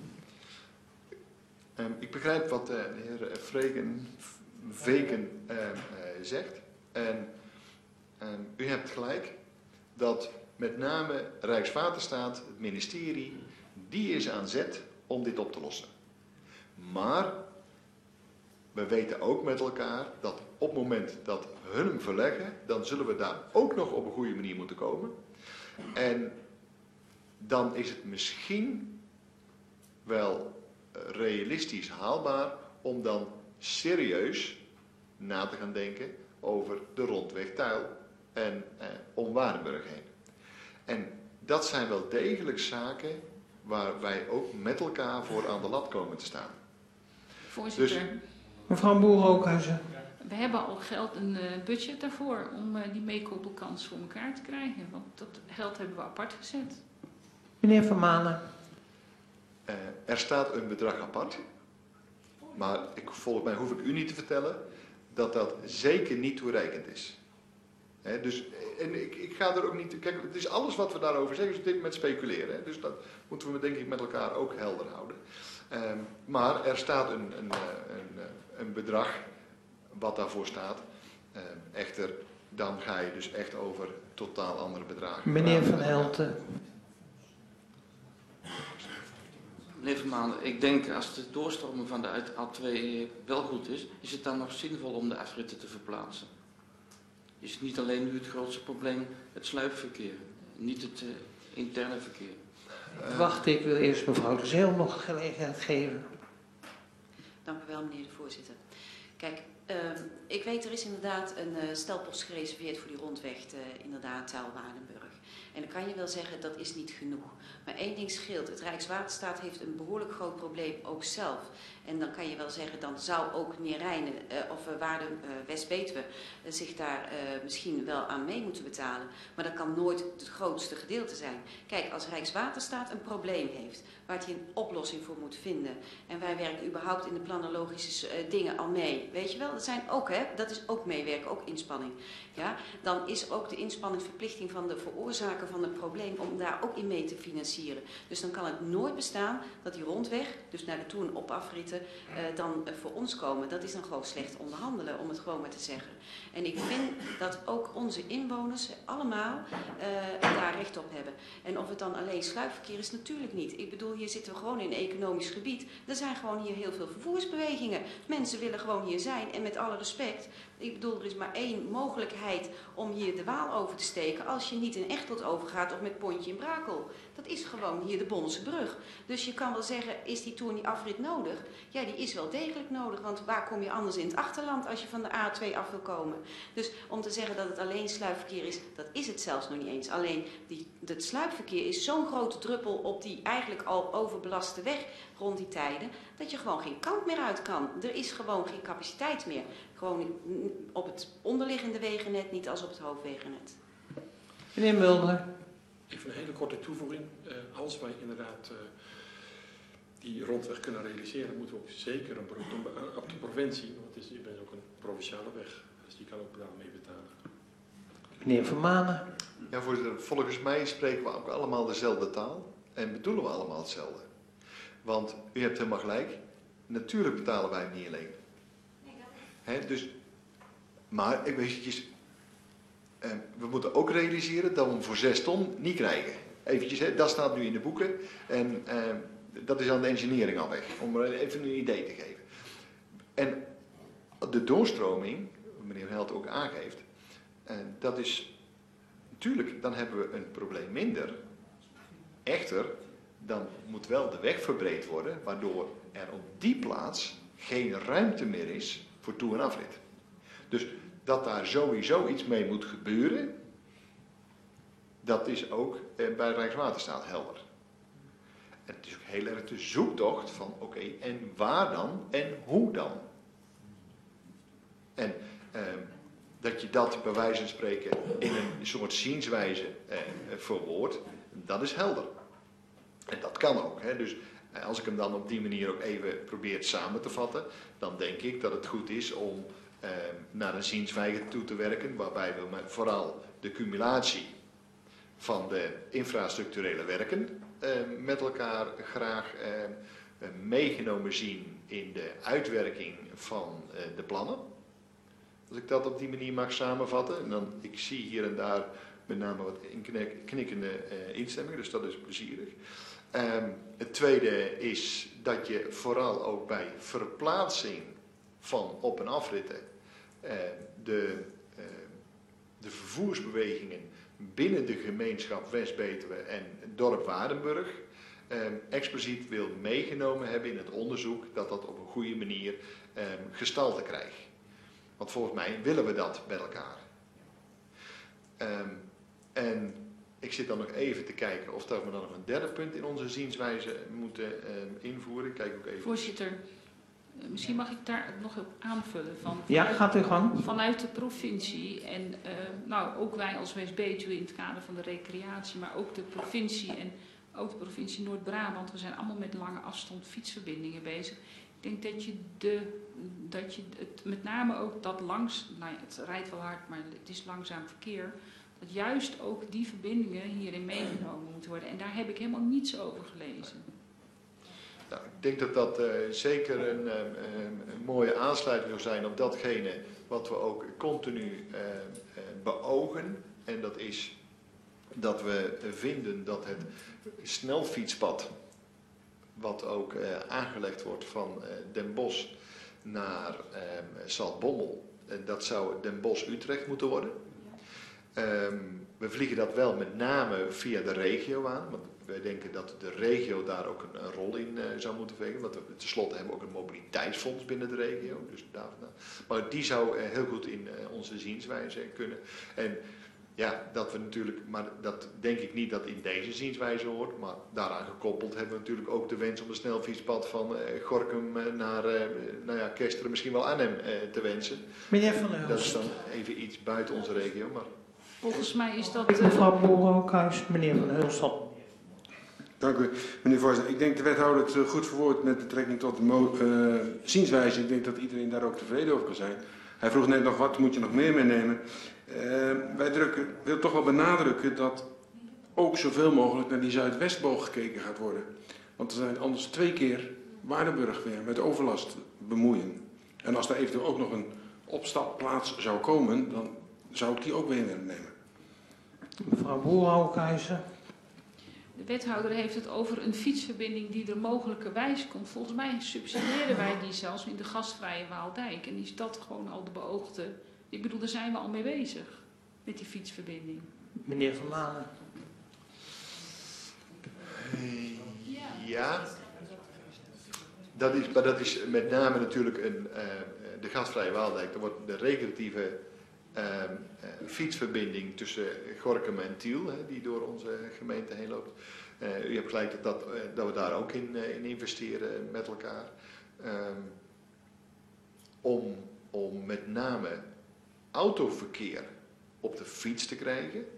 Speaker 4: Um, ik begrijp wat uh, de heer Vreken, Veken uh, uh, zegt. En um, u hebt gelijk. Dat met name Rijkswaterstaat, het ministerie, die is aan zet om dit op te lossen. Maar we weten ook met elkaar dat op het moment dat hun hem verleggen, dan zullen we daar ook nog op een goede manier moeten komen. En dan is het misschien wel realistisch haalbaar om dan serieus na te gaan denken over de rondweg Tuil en eh, om Waardenburg heen. En dat zijn wel degelijk zaken waar wij ook met elkaar voor aan de lat komen te staan.
Speaker 12: Voorzitter.
Speaker 4: Dus,
Speaker 11: mevrouw Boer-Rookhuizen.
Speaker 12: We hebben al geld, een uh, budget daarvoor om uh, die meekoppelkans voor elkaar te krijgen. Want dat geld hebben we apart gezet.
Speaker 11: Meneer Van Malen.
Speaker 4: Uh, er staat een bedrag apart. Maar ik, volgens mij hoef ik u niet te vertellen dat dat zeker niet toereikend is. He, dus, en ik, ik ga er ook niet... Kijk, het is alles wat we daarover zeggen is op dit moment speculeren. Hè? Dus dat moeten we denk ik met elkaar ook helder houden. Um, maar er staat een, een, een, een bedrag wat daarvoor staat. Um, echter, dan ga je dus echt over totaal andere bedragen.
Speaker 11: Meneer Van Helten.
Speaker 8: Meneer Van Malen, ik denk als de doorstromen van de A twee wel goed is, is het dan nog zinvol om de afritten te verplaatsen? Is het niet alleen nu het grootste probleem het sluipverkeer, niet het uh, interne verkeer?
Speaker 11: Uh, Wacht, ik wil eerst mevrouw de Zeel nog gelegenheid geven.
Speaker 6: Dank u wel, meneer de voorzitter. Kijk, uh, ik weet er is inderdaad een uh, stelpost gereserveerd voor die rondweg, uh, inderdaad, Tuil-Waardenburg. En dan kan je wel zeggen, dat is niet genoeg. Maar één ding scheelt, het Rijkswaterstaat heeft een behoorlijk groot probleem ook zelf. En dan kan je wel zeggen, dan zou ook Neerijnen uh, of uh, Waarden, uh, West-Betuwe uh, zich daar uh, misschien wel aan mee moeten betalen. Maar dat kan nooit het grootste gedeelte zijn. Kijk, als Rijkswaterstaat een probleem heeft, waar hij een oplossing voor moet vinden. En wij werken überhaupt in de planologische uh, dingen al mee. Weet je wel, dat zijn ook, hè, dat is ook meewerken, ook inspanning. Ja, dan is ook de inspanningsverplichting van de veroorzaker maken van het probleem om daar ook in mee te financieren. Dus dan kan het nooit bestaan dat die rondweg, dus naar de toe- en opafritten, uh, dan uh, voor ons komen. Dat is dan gewoon slecht onderhandelen, om het gewoon maar te zeggen. En ik vind dat ook onze inwoners allemaal uh, daar recht op hebben. En of het dan alleen sluipverkeer is, natuurlijk niet. Ik bedoel, hier zitten we gewoon in een economisch gebied. Er zijn gewoon hier heel veel vervoersbewegingen. Mensen willen gewoon hier zijn en met alle respect. Ik bedoel, er is maar één mogelijkheid om hier de Waal over te steken als je niet in Echteld overgaat of met Pontje in Brakel. Dat is gewoon hier de Bommense brug. Dus je kan wel zeggen, is die toe- en die afrit nodig? Ja, die is wel degelijk nodig, want waar kom je anders in het achterland als je van de A twee af wil komen? Dus om te zeggen dat het alleen sluipverkeer is, dat is het zelfs nog niet eens. Alleen die, het sluipverkeer is zo'n grote druppel op die eigenlijk al overbelaste weg rond die tijden, dat je gewoon geen kant meer uit kan. Er is gewoon geen capaciteit meer. Gewoon op het onderliggende wegennet, niet als op het hoofdwegennet.
Speaker 11: Meneer Mulder.
Speaker 9: Even een hele korte toevoeging. Uh, als wij inderdaad uh, die rondweg kunnen realiseren, moeten we ook zeker een beroep doen op de provincie. Want het is, je bent ook een provinciale weg, dus die kan ook daarmee betalen.
Speaker 11: Meneer Vermanen.
Speaker 4: Ja, voorzitter, volgens mij spreken we ook allemaal dezelfde taal en bedoelen we allemaal hetzelfde. Want u hebt helemaal gelijk, natuurlijk betalen wij het niet alleen. He, dus, maar ik weet het, eh, we moeten ook realiseren dat we hem voor zes ton niet krijgen. Eventjes, he, dat staat nu in de boeken en eh, dat is aan de engineering al weg, om er even een idee te geven. En de doorstroming, wat meneer Held ook aangeeft, eh, dat is, natuurlijk, dan hebben we een probleem minder. Echter, dan moet wel de weg verbreed worden, waardoor er op die plaats geen ruimte meer is voor toe- en afrit. Dus dat daar sowieso iets mee moet gebeuren, dat is ook eh, bij Rijkswaterstaat helder. En het is ook heel erg de zoektocht van, oké, okay, en waar dan en hoe dan? En eh, dat je dat bij wijze van spreken in een soort zienswijze eh, verwoordt, dat is helder. En dat kan ook. Hè? Dus als ik hem dan op die manier ook even probeer samen te vatten, dan denk ik dat het goed is om eh, naar een zienswijze toe te werken, waarbij we vooral de cumulatie van de infrastructurele werken eh, met elkaar graag eh, meegenomen zien in de uitwerking van eh, de plannen. Als ik dat op die manier mag samenvatten, en dan, ik zie hier en daar met name wat knikkende uh, instemmingen, dus dat is plezierig. Um, het tweede is dat je vooral ook bij verplaatsing van op- en afritten uh, de, uh, de vervoersbewegingen binnen de gemeenschap West-Betuwe en het dorp Waardenburg um, expliciet wil meegenomen hebben in het onderzoek, dat dat op een goede manier um, gestalte krijgt. Want volgens mij willen we dat bij elkaar. Um, en ik zit dan nog even te kijken of dat we dan nog een derde punt in onze zienswijze moeten um, invoeren. Kijk ook even.
Speaker 12: Voorzitter, misschien mag ik daar nog op aanvullen. Van,
Speaker 11: ja, gaat u gang.
Speaker 12: Vanuit de provincie en uh, nou, ook wij als West-Betuwe in het kader van de recreatie, maar ook de provincie en ook de provincie Noord-Brabant. We zijn allemaal met lange afstand fietsverbindingen bezig. Ik denk dat je, de, dat je het met name ook dat langs, nou ja, het rijdt wel hard, maar het is langzaam verkeer, dat juist ook die verbindingen hierin meegenomen moeten worden. En daar heb ik helemaal niets over gelezen.
Speaker 4: Nou, ik denk dat dat uh, zeker een, um, een mooie aansluiting zou zijn op datgene wat we ook continu uh, uh, beogen. En dat is dat we vinden dat het snelfietspad, wat ook uh, aangelegd wordt van uh, Den Bosch naar uh, Zaltbommel, uh, dat zou Den Bosch-Utrecht moeten worden. Um, we vliegen dat wel met name via de regio aan, want wij denken dat de regio daar ook een, een rol in uh, zou moeten vervullen. Want we tenslotte hebben we ook een mobiliteitsfonds binnen de regio. Dus daar, maar die zou uh, heel goed in uh, onze zienswijze kunnen. En ja, dat we natuurlijk, maar dat denk ik niet dat in deze zienswijze hoort, maar daaraan gekoppeld hebben we natuurlijk ook de wens om de snelfietspad van uh, Gorinchem uh, naar uh, nou ja, Kesteren, misschien wel Arnhem uh, te wensen.
Speaker 11: Meneer Van der Hulst.
Speaker 4: Dat is dan even iets buiten onze regio, maar...
Speaker 12: Volgens mij is dat... Uh...
Speaker 11: Mevrouw Boerhoekhuis, meneer Van der Hulst.
Speaker 7: Dank u, meneer voorzitter. Ik denk de wethouder het goed verwoord met betrekking tot de uh, zienswijze. Ik denk dat iedereen daar ook tevreden over kan zijn. Hij vroeg net nog, wat moet je nog meer meenemen? Uh, wij drukken, wil toch wel benadrukken dat ook zoveel mogelijk naar die Zuidwestboog gekeken gaat worden. Want er zijn anders twee keer Waardenburg weer met overlast bemoeien. En als er eventueel ook nog een opstapplaats zou komen, dan zou ik die ook weer willen nemen.
Speaker 11: Mevrouw Boerhoukhuizen.
Speaker 12: De wethouder heeft het over een fietsverbinding die er mogelijkerwijs komt. Volgens mij subsidiëren wij die zelfs in de gastvrije Waaldijk. En is dat gewoon al de beoogde... Ik bedoel, daar zijn we al mee bezig. Met die fietsverbinding.
Speaker 11: Meneer Van Malen.
Speaker 4: Ja, dat is, maar dat is met name natuurlijk een, uh, de gastvrije Waaldijk. Er wordt de recreatieve uh, uh, fietsverbinding tussen Gorinchem en Tiel, hè, die door onze gemeente heen loopt. Uh, u hebt gelijk dat, dat, uh, dat we daar ook in, uh, in investeren met elkaar. Um, om, om met name autoverkeer op de fiets te krijgen,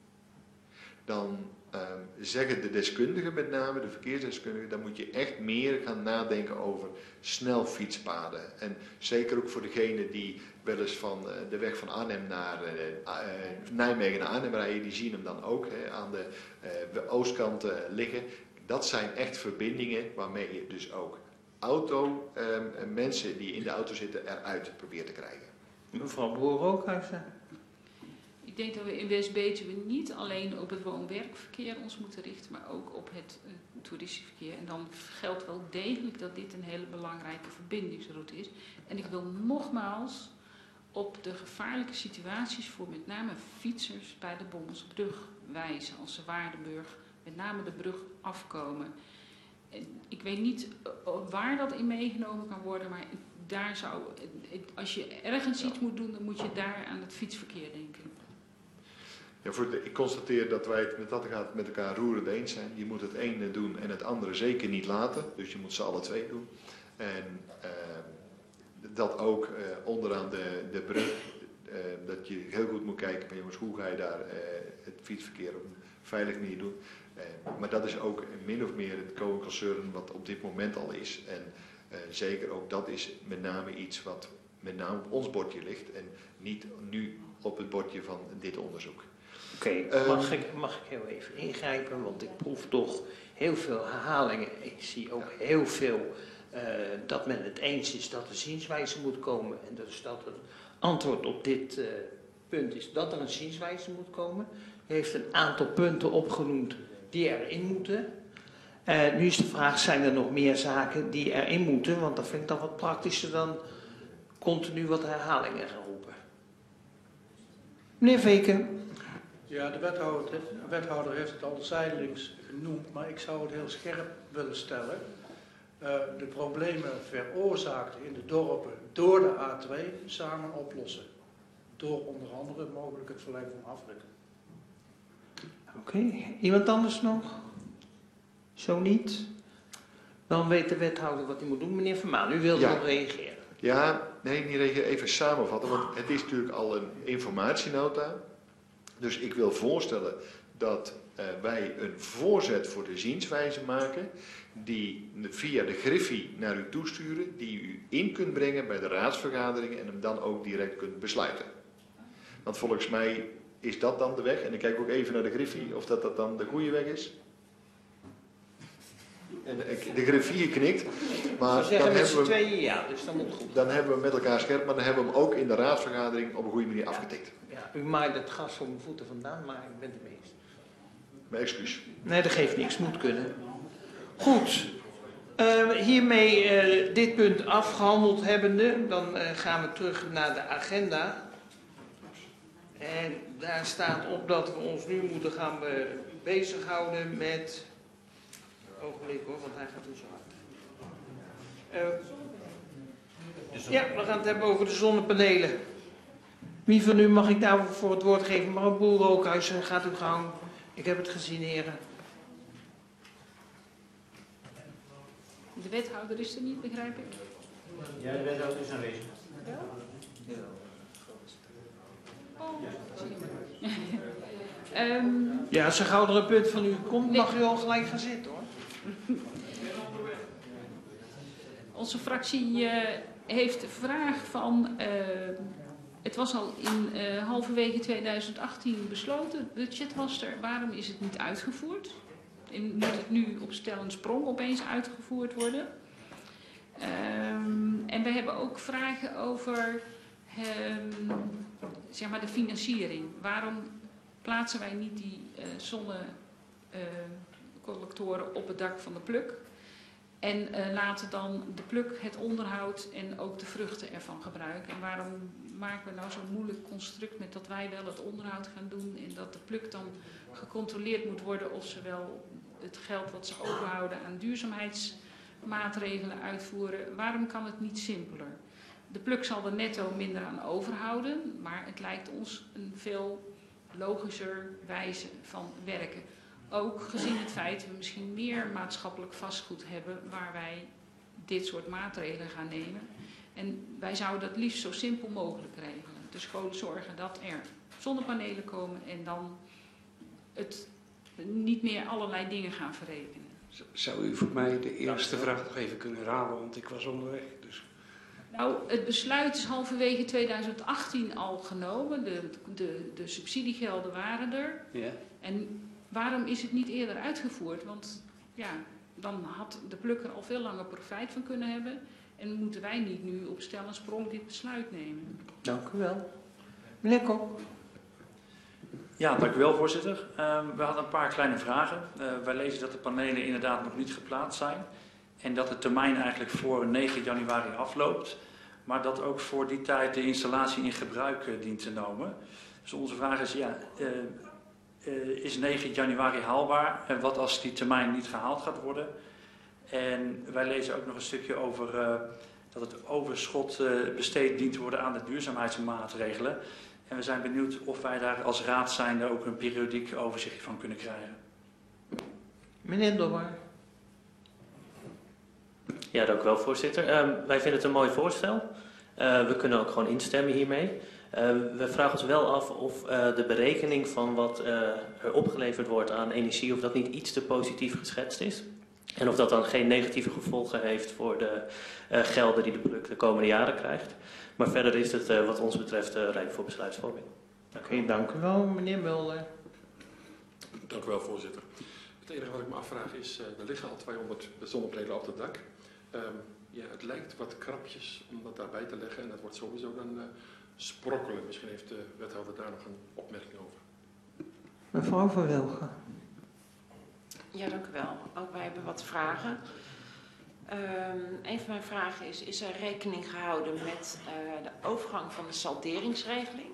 Speaker 4: dan uh, zeggen de deskundigen, met name de verkeersdeskundigen, dan moet je echt meer gaan nadenken over snelfietspaden. En zeker ook voor degenen die wel eens van uh, de weg van Arnhem naar uh, uh, Nijmegen naar Arnhem rijden, die zien hem dan ook hè, aan de uh, oostkant uh, liggen. Dat zijn echt verbindingen waarmee je dus ook auto, uh, mensen die in de auto zitten eruit probeert te krijgen.
Speaker 11: Mevrouw Boer-Rookhuizen.
Speaker 12: Ik denk dat we in West-Betuwe niet alleen op het woon-werkverkeer ons moeten richten, maar ook op het uh, toeristisch verkeer. En dan geldt wel degelijk dat dit een hele belangrijke verbindingsroute is. En ik wil nogmaals op de gevaarlijke situaties voor met name fietsers bij de Bommelsbrug wijzen. Als ze Waardenburg, met name de brug, afkomen. En ik weet niet uh, waar dat in meegenomen kan worden, maar daar zou, als je ergens iets moet doen, dan moet je daar aan het fietsverkeer denken.
Speaker 4: Ja, voor de, ik constateer dat wij het met dat gaat met elkaar roerend eens zijn. Je moet het ene doen en het andere zeker niet laten. Dus je moet ze alle twee doen. En uh, dat ook uh, onderaan de, de brug, uh, dat je heel goed moet kijken van jongens, hoe ga je daar uh, het fietsverkeer op een veilige manier doen. Uh, maar dat is ook min of meer het going concern wat op dit moment al is. En uh, zeker ook dat is met name iets wat met name op ons bordje ligt en niet nu op het bordje van dit onderzoek.
Speaker 11: Oké, okay, mag, um, ik, mag ik heel even ingrijpen, want ik proef toch heel veel herhalingen. Ik zie ook ja. heel veel uh, dat men het eens is dat er zienswijze moet komen. En dus dat het antwoord op dit uh, punt is dat er een zienswijze moet komen. U heeft een aantal punten opgenoemd die erin moeten. Uh, nu is de vraag, zijn er nog meer zaken die erin moeten? Want dat vind ik dan wat praktischer dan continu wat herhalingen gaan roepen. Meneer Veken.
Speaker 5: Ja, de wethouder, de wethouder heeft het al zijdelings genoemd, maar ik zou het heel scherp willen stellen. Uh, de problemen veroorzaakt in de dorpen door de A twee samen oplossen. Door onder andere mogelijk het verlengen van afritten.
Speaker 11: Oké, okay. Iemand anders nog? Zo niet? Dan weet de wethouder wat hij moet doen. Meneer Vermaan, u wilt ja. nog reageren.
Speaker 4: Ja, nee, niet reageren. Even samenvatten, want het is natuurlijk al een informatienota. Dus ik wil voorstellen dat uh, wij een voorzet voor de zienswijze maken, die via de Griffie naar u toesturen, die u in kunt brengen bij de raadsvergaderingen en hem dan ook direct kunt besluiten. Want volgens mij is dat dan de weg, en ik kijk ook even naar de Griffie, of dat, dat dan de goede weg is. En de, de griffier knikt, maar
Speaker 11: dan
Speaker 4: hebben,
Speaker 11: met
Speaker 4: we,
Speaker 11: tweeën, ja, dus dan, moet goed.
Speaker 4: dan hebben we met elkaar scherp, maar dan hebben we hem ook in de raadsvergadering op een goede manier afgetikt.
Speaker 11: Ja, u maait het gas voor mijn voeten vandaan, maar ik ben het mee eens.
Speaker 4: Mijn excuus.
Speaker 11: Nee, dat geeft niks, moet kunnen. Goed, uh, hiermee uh, dit punt afgehandeld hebbende, dan uh, gaan we terug naar de agenda. En daar staat op dat we ons nu moeten gaan uh, bezighouden met... Ogenblik hoor, want hij gaat dus hard. Uh, ja, we gaan het hebben over de zonnepanelen. Wie van u mag ik daarvoor het woord geven? Mevrouw Boer-Rookhuizen, gaat u gang. Ik heb het gezien, heren.
Speaker 12: De wethouder is er niet, begrijp ik?
Speaker 2: Ja, de wethouder is aanwezig.
Speaker 12: Ja?
Speaker 2: Ja.
Speaker 12: Oh, zie je maar. um,
Speaker 11: ja, als er gauw er een punt van u komt, nee. mag u al gelijk gaan zitten hoor.
Speaker 12: Onze fractie uh, heeft de vraag van uh, het was al in uh, halverwege tweeduizend achttien besloten, het budget was er. Waarom is het niet uitgevoerd? En moet het nu op stel en sprong opeens uitgevoerd worden? Um, en we hebben ook vragen over um, zeg maar de financiering. Waarom plaatsen wij niet die uh, zonnecollectoren uh, op het dak van de pluk? En uh, laten dan de pluk het onderhoud en ook de vruchten ervan gebruiken. En waarom maken we nou zo'n moeilijk construct met dat wij wel het onderhoud gaan doen en dat de pluk dan gecontroleerd moet worden of ze wel het geld wat ze overhouden aan duurzaamheidsmaatregelen uitvoeren. Waarom kan het niet simpeler? De pluk zal er netto minder aan overhouden, maar het lijkt ons een veel logischer wijze van werken. Ook gezien het feit dat we misschien meer maatschappelijk vastgoed hebben waar wij dit soort maatregelen gaan nemen. En wij zouden dat liefst zo simpel mogelijk regelen. Dus gewoon zorgen dat er zonnepanelen komen en dan het niet meer allerlei dingen gaan verrekenen.
Speaker 2: Zou u voor mij de eerste vraag nog even kunnen herhalen, want ik was onderweg. Dus.
Speaker 12: Nou, het besluit is halverwege tweeduizend achttien al genomen. De, de, de subsidiegelden waren er.
Speaker 2: Ja.
Speaker 12: En waarom is het niet eerder uitgevoerd? Want ja, dan had de pluk er al veel langer profijt van kunnen hebben. En moeten wij niet nu op stel en sprong dit besluit nemen?
Speaker 11: Dank u wel. Meneer Kok.
Speaker 15: Ja, dank u wel, voorzitter. Uh, we hadden een paar kleine vragen. Uh, wij lezen dat de panelen inderdaad nog niet geplaatst zijn. En dat de termijn eigenlijk voor negen januari afloopt. Maar dat ook voor die tijd de installatie in gebruik uh, dient te nemen. Dus onze vraag is, ja, uh, uh, is negen januari haalbaar? En wat als die termijn niet gehaald gaat worden? En wij lezen ook nog een stukje over uh, dat het overschot uh, besteed dient te worden aan de duurzaamheidsmaatregelen. En we zijn benieuwd of wij daar als raad zijnde ook een periodiek overzicht van kunnen krijgen.
Speaker 11: Meneer Dobber.
Speaker 14: Ja, dank u wel, voorzitter. Uh, wij vinden het een mooi voorstel. Uh, we kunnen ook gewoon instemmen hiermee. Uh, we vragen ons wel af of uh, de berekening van wat uh, er opgeleverd wordt aan energie, of dat niet iets te positief geschetst is. En of dat dan geen negatieve gevolgen heeft voor de uh, gelden die de pluk de komende jaren krijgt. Maar verder is het uh, wat ons betreft uh, rijp voor besluitvorming.
Speaker 11: Oké, okay, dank u wel, meneer Mulder.
Speaker 9: Dank u wel, voorzitter. Het enige wat ik me afvraag is, uh, er liggen al tweehonderd zonnepanelen op het dak. Um, ja, het lijkt wat krapjes om dat daarbij te leggen en dat wordt sowieso dan uh, sprokkelen. Misschien heeft de wethouder daar nog een opmerking over.
Speaker 11: Mevrouw Van Wilgen.
Speaker 10: Ja, dank u wel. Ook wij hebben wat vragen. Um, een van mijn vragen is, is er rekening gehouden met uh, de overgang van de salderingsregeling?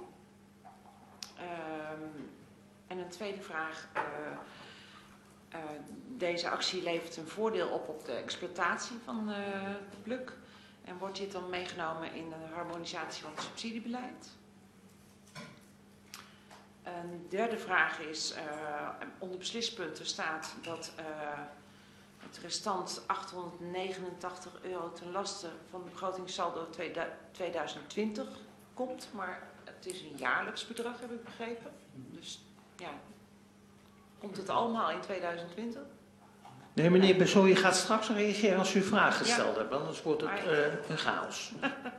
Speaker 10: Um, en een tweede vraag, uh, uh, deze actie levert een voordeel op op de exploitatie van uh, de pluk. En wordt dit dan meegenomen in de harmonisatie van het subsidiebeleid? Een derde vraag is, uh, onder beslispunten staat dat uh, het restant achthonderdnegenentachtig euro ten laste van de begrotingssaldo tweeduizend twintig komt. Maar het is een jaarlijks bedrag, heb ik begrepen. Dus ja, komt het allemaal in tweeduizend twintig?
Speaker 11: Nee, meneer Besson, je gaat straks reageren als u vragen gesteld
Speaker 10: ja.
Speaker 11: hebt, anders wordt het uh, een chaos.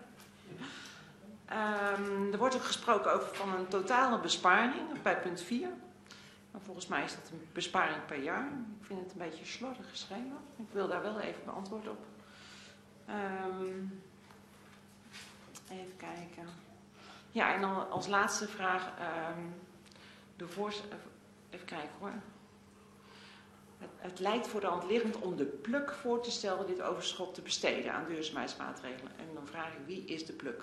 Speaker 10: Um, er wordt ook gesproken over van een totale besparing bij punt vier. Maar volgens mij is dat een besparing per jaar. Ik vind het een beetje slordig geschreven. Ik wil daar wel even beantwoord op. Um, even kijken. Ja, en dan als laatste vraag. Um, de voorst- even kijken hoor. Het, het lijkt voor de hand liggend om de pluk voor te stellen dit overschot te besteden aan duurzaamheidsmaatregelen. En dan vraag ik, wie is de pluk?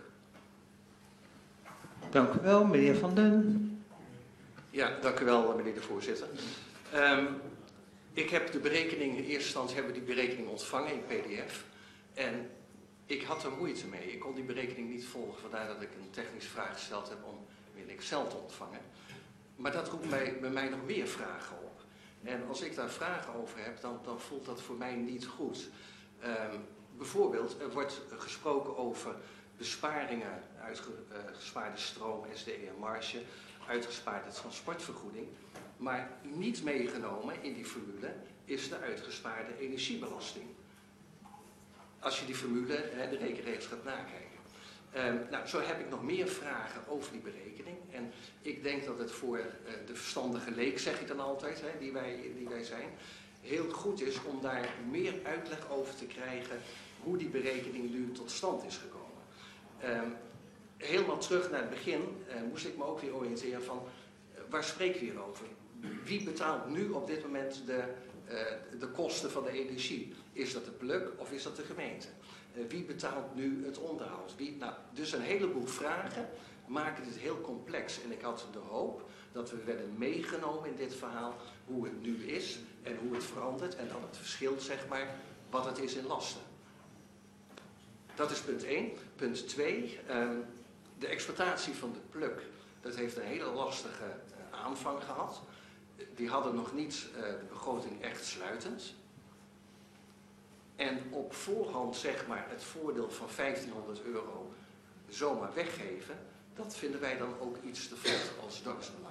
Speaker 11: Dank u wel, meneer Van Den.
Speaker 16: Ja, dank u wel, meneer de voorzitter. Um, ik heb de berekening, in eerste instantie hebben we die berekening ontvangen in P D F. En ik had er moeite mee. Ik kon die berekening niet volgen, vandaar dat ik een technische vraag gesteld heb om in Excel te ontvangen. Maar dat roept mij, bij mij nog meer vragen op. En als ik daar vragen over heb, dan, dan voelt dat voor mij niet goed. Um, bijvoorbeeld, er wordt gesproken over besparingen, uitgespaarde stroom, S D E en marge, uitgespaarde transportvergoeding. Maar niet meegenomen in die formule is de uitgespaarde energiebelasting. Als je die formule, de rekenregels gaat nakijken. Um, nou, zo heb ik nog meer vragen over die berekening. En ik denk dat het voor uh, de verstandige leek, zeg ik dan altijd, hè, die, wij, die wij zijn, heel goed is om daar meer uitleg over te krijgen hoe die berekening nu tot stand is gekomen. Um, helemaal terug naar het begin uh, moest ik me ook weer oriënteren van uh, waar spreken we hier over? Wie betaalt nu op dit moment de, uh, de kosten van de energie? Is dat de pluk of is dat de gemeente? Uh, wie betaalt nu het onderhoud? Wie, nou, dus een heleboel vragen maken dit heel complex. En ik had de hoop dat we werden meegenomen in dit verhaal hoe het nu is en hoe het verandert en dan het verschil, zeg maar, wat het is in lasten. Dat is punt één. Punt twee, um, de exploitatie van de pluk. Dat heeft een hele lastige uh, aanvang gehad. Die hadden nog niet uh, de begroting echt sluitend. En op voorhand, zeg maar, het voordeel van vijftienhonderd euro zomaar weggeven, dat vinden wij dan ook iets te veel als dorpsbelangen.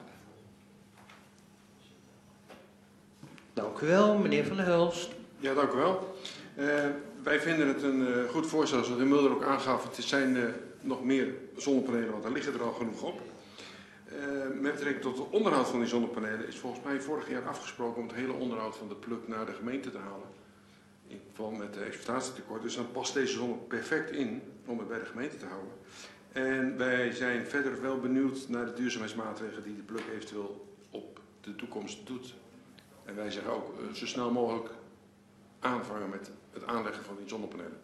Speaker 11: Dank u wel, meneer Van der Hulst.
Speaker 7: Ja, dank u wel. Uh, wij vinden het een uh, goed voorstel, zoals de Mulder ook aangaf. Het zijn uh, nog meer zonnepanelen, want daar liggen er al genoeg op. Uh, met betrekking tot het onderhoud van die zonnepanelen is volgens mij vorig jaar afgesproken om het hele onderhoud van de pluk naar de gemeente te halen. In verband met de exploitatietekort. Dus dan past deze zonne perfect in om het bij de gemeente te houden. En wij zijn verder wel benieuwd naar de duurzaamheidsmaatregelen die de pluk eventueel op de toekomst doet. En wij zeggen ook uh, zo snel mogelijk aanvangen met het aanleggen van die zonnepanelen.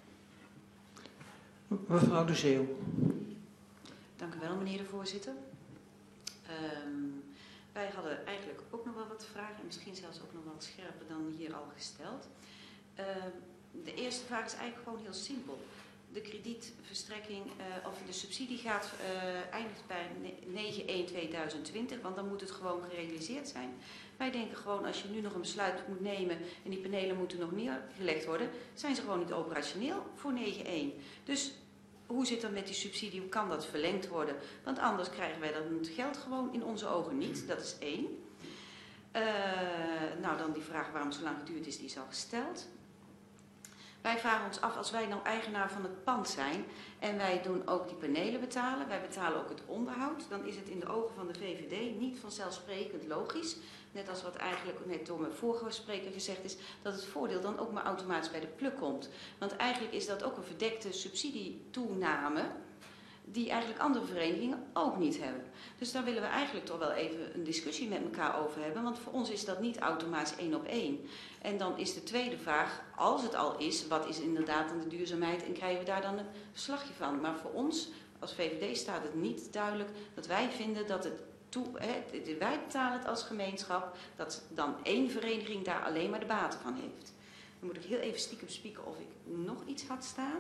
Speaker 11: Mevrouw de Zeeuw.
Speaker 6: Dank u wel, meneer de voorzitter. Um, wij hadden eigenlijk ook nog wel wat vragen en misschien zelfs ook nog wat scherper dan hier al gesteld. Uh, de eerste vraag is eigenlijk gewoon heel simpel. De kredietverstrekking uh, of de subsidie gaat uh, eindigt bij negen één tweeduizend twintig, want dan moet het gewoon gerealiseerd zijn. Wij denken gewoon, als je nu nog een besluit moet nemen en die panelen moeten nog neergelegd worden, zijn ze gewoon niet operationeel voor negen één. Dus hoe zit dat met die subsidie? Hoe kan dat verlengd worden? Want anders krijgen wij dan het geld gewoon in onze ogen niet. Dat is één. Uh, nou, dan die vraag waarom het zo lang geduurd is, die is al gesteld. Wij vragen ons af, als wij nou eigenaar van het pand zijn en wij doen ook die panelen betalen, wij betalen ook het onderhoud, dan is het in de ogen van de V V D niet vanzelfsprekend logisch, net als wat eigenlijk net door mijn vorige spreker gezegd is, dat het voordeel dan ook maar automatisch bij de pluk komt. Want eigenlijk is dat ook een verdekte subsidietoename die eigenlijk andere verenigingen ook niet hebben. Dus daar willen we eigenlijk toch wel even een discussie met elkaar over hebben, want voor ons is dat niet automatisch één op één. En dan is de tweede vraag, als het al is, wat is inderdaad aan de duurzaamheid en krijgen we daar dan een verslagje van? Maar voor ons als V V D staat het niet duidelijk dat wij vinden dat het toe, hè, wij betalen het als gemeenschap, dat dan één vereniging daar alleen maar de baten van heeft. Dan moet ik heel even stiekem spieken of ik nog iets had staan.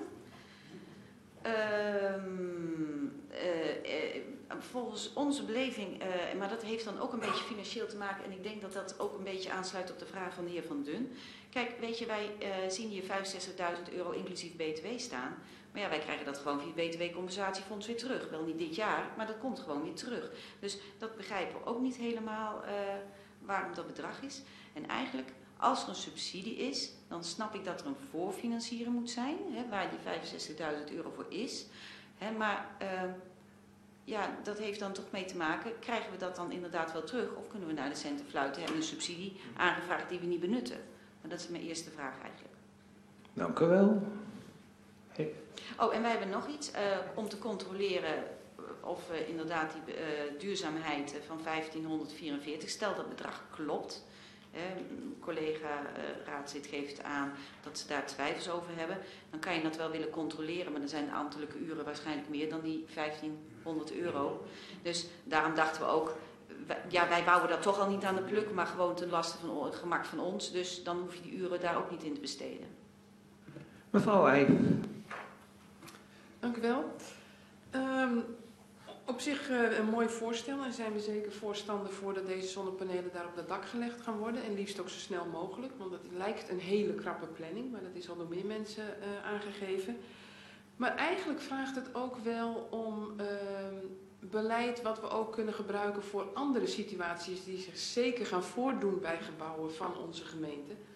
Speaker 6: Um, uh, uh, volgens onze beleving, uh, maar dat heeft dan ook een beetje financieel te maken en ik denk dat dat ook een beetje aansluit op de vraag van de heer Van Dun. Kijk, weet je, wij uh, zien hier vijfenzestigduizend euro inclusief B T W staan, maar ja, wij krijgen dat gewoon via het B T W-compensatiefonds weer terug. Wel niet dit jaar, maar dat komt gewoon weer terug. Dus dat begrijpen we ook niet helemaal uh, waarom dat bedrag is. En eigenlijk, als er een subsidie is, dan snap ik dat er een voorfinanciering moet zijn, hè, waar die vijfenzestigduizend euro voor is. Hè, maar uh, ja, dat heeft dan toch mee te maken, krijgen we dat dan inderdaad wel terug of kunnen we naar de centen fluiten, hebben een subsidie aangevraagd die we niet benutten? Maar dat is mijn eerste vraag eigenlijk.
Speaker 11: Dank u wel. Hey.
Speaker 6: Oh, en wij hebben nog iets uh, om te controleren of uh, inderdaad die uh, duurzaamheid van vijftienhonderdvierenveertig, stel dat bedrag klopt. Een collega uh, raadslid geeft aan dat ze daar twijfels over hebben. Dan kan je dat wel willen controleren, maar dan zijn de ambtelijke uren waarschijnlijk meer dan die vijftienhonderd euro. Dus daarom dachten we ook, ja, wij bouwen dat toch al niet aan de pluk, maar gewoon ten laste van het gemak van ons. Dus dan hoef je die uren daar ook niet in te besteden.
Speaker 11: Mevrouw Eij.
Speaker 1: Dank u wel. Um, Op zich uh, een mooi voorstel en zijn we zeker voorstander voor dat deze zonnepanelen daar op het dak gelegd gaan worden. En liefst ook zo snel mogelijk, want het lijkt een hele krappe planning, maar dat is al door meer mensen uh, aangegeven. Maar eigenlijk vraagt het ook wel om uh, beleid wat we ook kunnen gebruiken voor andere situaties die zich zeker gaan voordoen bij gebouwen van onze gemeente.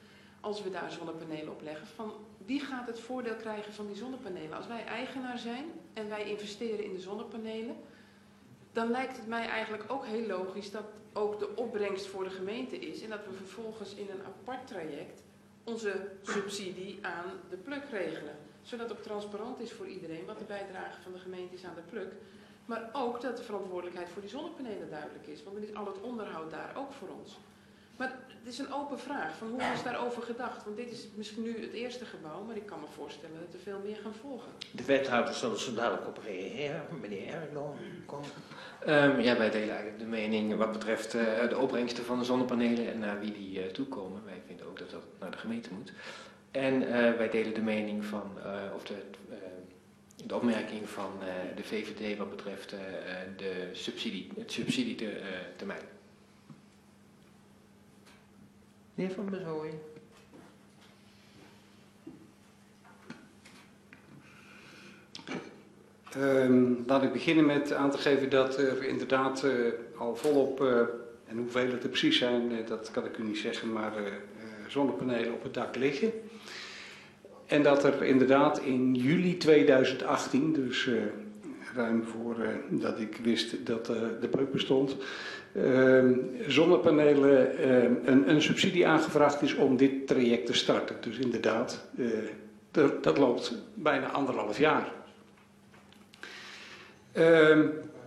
Speaker 1: als we daar zonnepanelen op leggen, van wie gaat het voordeel krijgen van die zonnepanelen? Als wij eigenaar zijn en wij investeren in de zonnepanelen, dan lijkt het mij eigenlijk ook heel logisch dat ook de opbrengst voor de gemeente is en dat we vervolgens in een apart traject onze subsidie aan de pluk regelen. Zodat het ook transparant is voor iedereen wat de bijdrage van de gemeente is aan de pluk. Maar ook dat de verantwoordelijkheid voor die zonnepanelen duidelijk is. Want dan is al het onderhoud daar ook voor ons. Maar het is een open vraag van hoe is daarover gedacht? Want dit is misschien nu het eerste gebouw, maar ik kan me voorstellen dat er veel meer gaan volgen.
Speaker 11: De wethouder zal er zo dadelijk op reageren. Meneer Erdogan, kom.
Speaker 13: Um, ja, wij delen eigenlijk de mening wat betreft uh, de opbrengsten van de zonnepanelen en naar wie die uh, toekomen. Wij vinden ook dat dat naar de gemeente moet. En uh, wij delen de mening van, uh, of de, uh, de opmerking van uh, de V V D wat betreft uh, de subsidie, het subsidietermijn.
Speaker 11: De heer Van Bezooij.
Speaker 17: Um, laat ik beginnen met aan te geven dat uh, we inderdaad uh, al volop, uh, en hoeveel het er precies zijn, uh, dat kan ik u niet zeggen, maar uh, uh, zonnepanelen op het dak liggen. En dat er inderdaad in juli tweeduizend achttien, dus uh, ruim voordat uh, ik wist dat uh, de pluk bestond, uh, zonnepanelen uh, een, een subsidie aangevraagd is om dit traject te starten. Dus inderdaad, uh, dat, dat loopt bijna anderhalf jaar. Uh,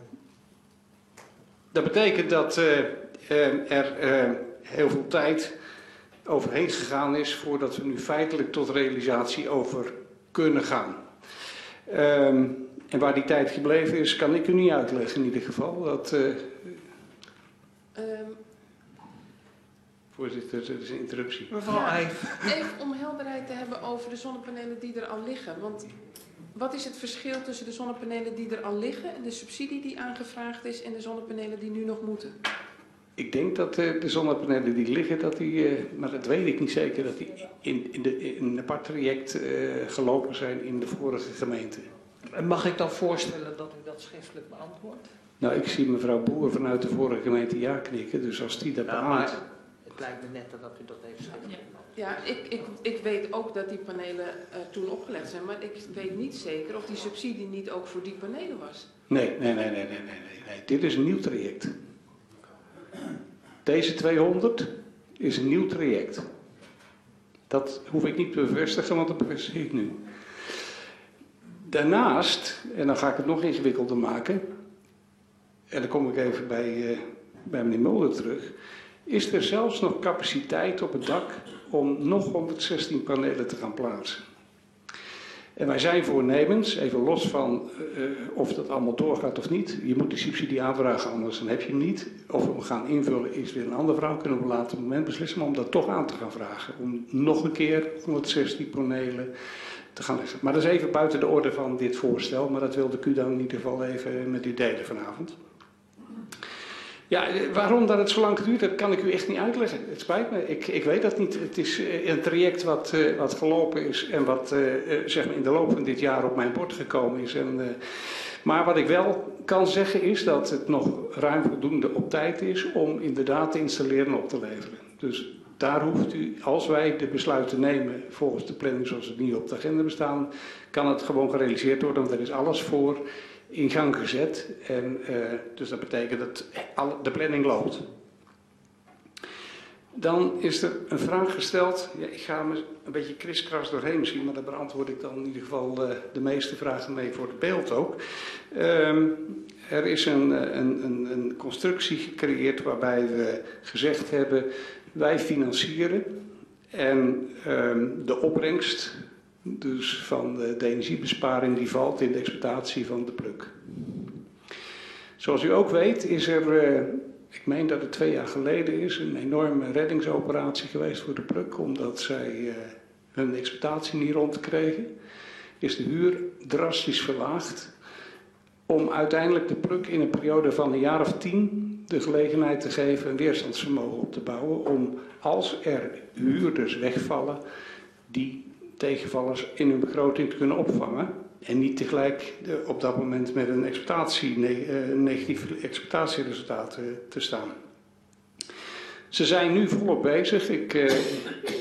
Speaker 17: dat betekent dat uh, uh, er uh, heel veel tijd overheen gegaan is voordat we nu feitelijk tot realisatie over kunnen gaan. Uh, en waar die tijd gebleven is, kan ik u niet uitleggen in ieder geval. Dat, uh,
Speaker 1: um,
Speaker 17: voorzitter, dat is een interruptie.
Speaker 1: Mevrouw ja, even om helderheid te hebben over de zonnepanelen die er al liggen. Want wat is het verschil tussen de zonnepanelen die er al liggen en de subsidie die aangevraagd is en de zonnepanelen die nu nog moeten?
Speaker 17: Ik denk dat uh, de zonnepanelen die liggen, dat die, uh, maar dat weet ik niet zeker, dat die in, in, de, in een apart traject uh, gelopen zijn in de vorige gemeente.
Speaker 11: Mag ik dan voorstellen dat u dat schriftelijk beantwoordt?
Speaker 17: Nou, ik zie mevrouw Boer vanuit de vorige gemeente ja knikken, dus als die dat
Speaker 11: nou,
Speaker 17: beantwoordt.
Speaker 11: Maar het lijkt me net dat u dat even schriftelijk beantwoordt.
Speaker 1: Ja, ik, ik, ik weet ook dat die panelen uh, toen opgelegd zijn, maar ik weet niet zeker of die subsidie niet ook voor die panelen was.
Speaker 17: Nee, nee, nee, nee, nee, nee, nee, nee. Dit is een nieuw traject. Deze tweehonderd is een nieuw traject. Dat hoef ik niet te bevestigen, want dat bevestig ik nu. Daarnaast, en dan ga ik het nog ingewikkelder maken, en dan kom ik even bij, uh, bij meneer Mulder terug, is er zelfs nog capaciteit op het dak om nog honderdzestien panelen te gaan plaatsen. En wij zijn voornemens, even los van uh, of dat allemaal doorgaat of niet. Je moet die subsidie aanvragen, anders dan heb je hem niet. Of we hem gaan invullen is weer een andere vraag. Kunnen we op een later moment beslissen, maar om dat toch aan te gaan vragen. Om nog een keer honderdzestien panelen te gaan leggen. Maar dat is even buiten de orde van dit voorstel. Maar dat wilde ik u dan in ieder geval even met u delen vanavond. Ja, waarom dat het zo lang duurt, dat kan ik u echt niet uitleggen. Het spijt me, ik, ik weet dat niet. Het is een traject wat, uh, wat gelopen is en wat uh, zeg maar in de loop van dit jaar op mijn bord gekomen is. En, uh, maar wat ik wel kan zeggen is dat het nog ruim voldoende op tijd is om inderdaad te installeren en op te leveren. Dus daar hoeft u, als wij de besluiten nemen volgens de planning zoals het nu op de agenda bestaan, kan het gewoon gerealiseerd worden, want er is alles voor in gang gezet. En, uh, dus dat betekent dat alle, de planning loopt. Dan is er een vraag gesteld. Ja, ik ga me een beetje kriskras doorheen misschien, maar daar beantwoord ik dan in ieder geval uh, de meeste vragen mee voor het beeld ook. Um, er is een, een, een, een constructie gecreëerd waarbij we gezegd hebben, wij financieren en um, de opbrengst dus van de, de energiebesparing die valt in de exploitatie van de pluk. Zoals u ook weet is er, uh, ik meen dat het twee jaar geleden is, een enorme reddingsoperatie geweest voor de pluk, omdat zij uh, hun exploitatie niet rondkregen. Is de huur drastisch verlaagd om uiteindelijk de pluk in een periode van een jaar of tien de gelegenheid te geven een weerstandsvermogen op te bouwen om als er huurders wegvallen, die tegenvallers in hun begroting te kunnen opvangen en niet tegelijk de, op dat moment met een exploitatie, ne, uh, negatief exploitatieresultaat uh, te staan. Ze zijn nu volop bezig. Ik, uh, ik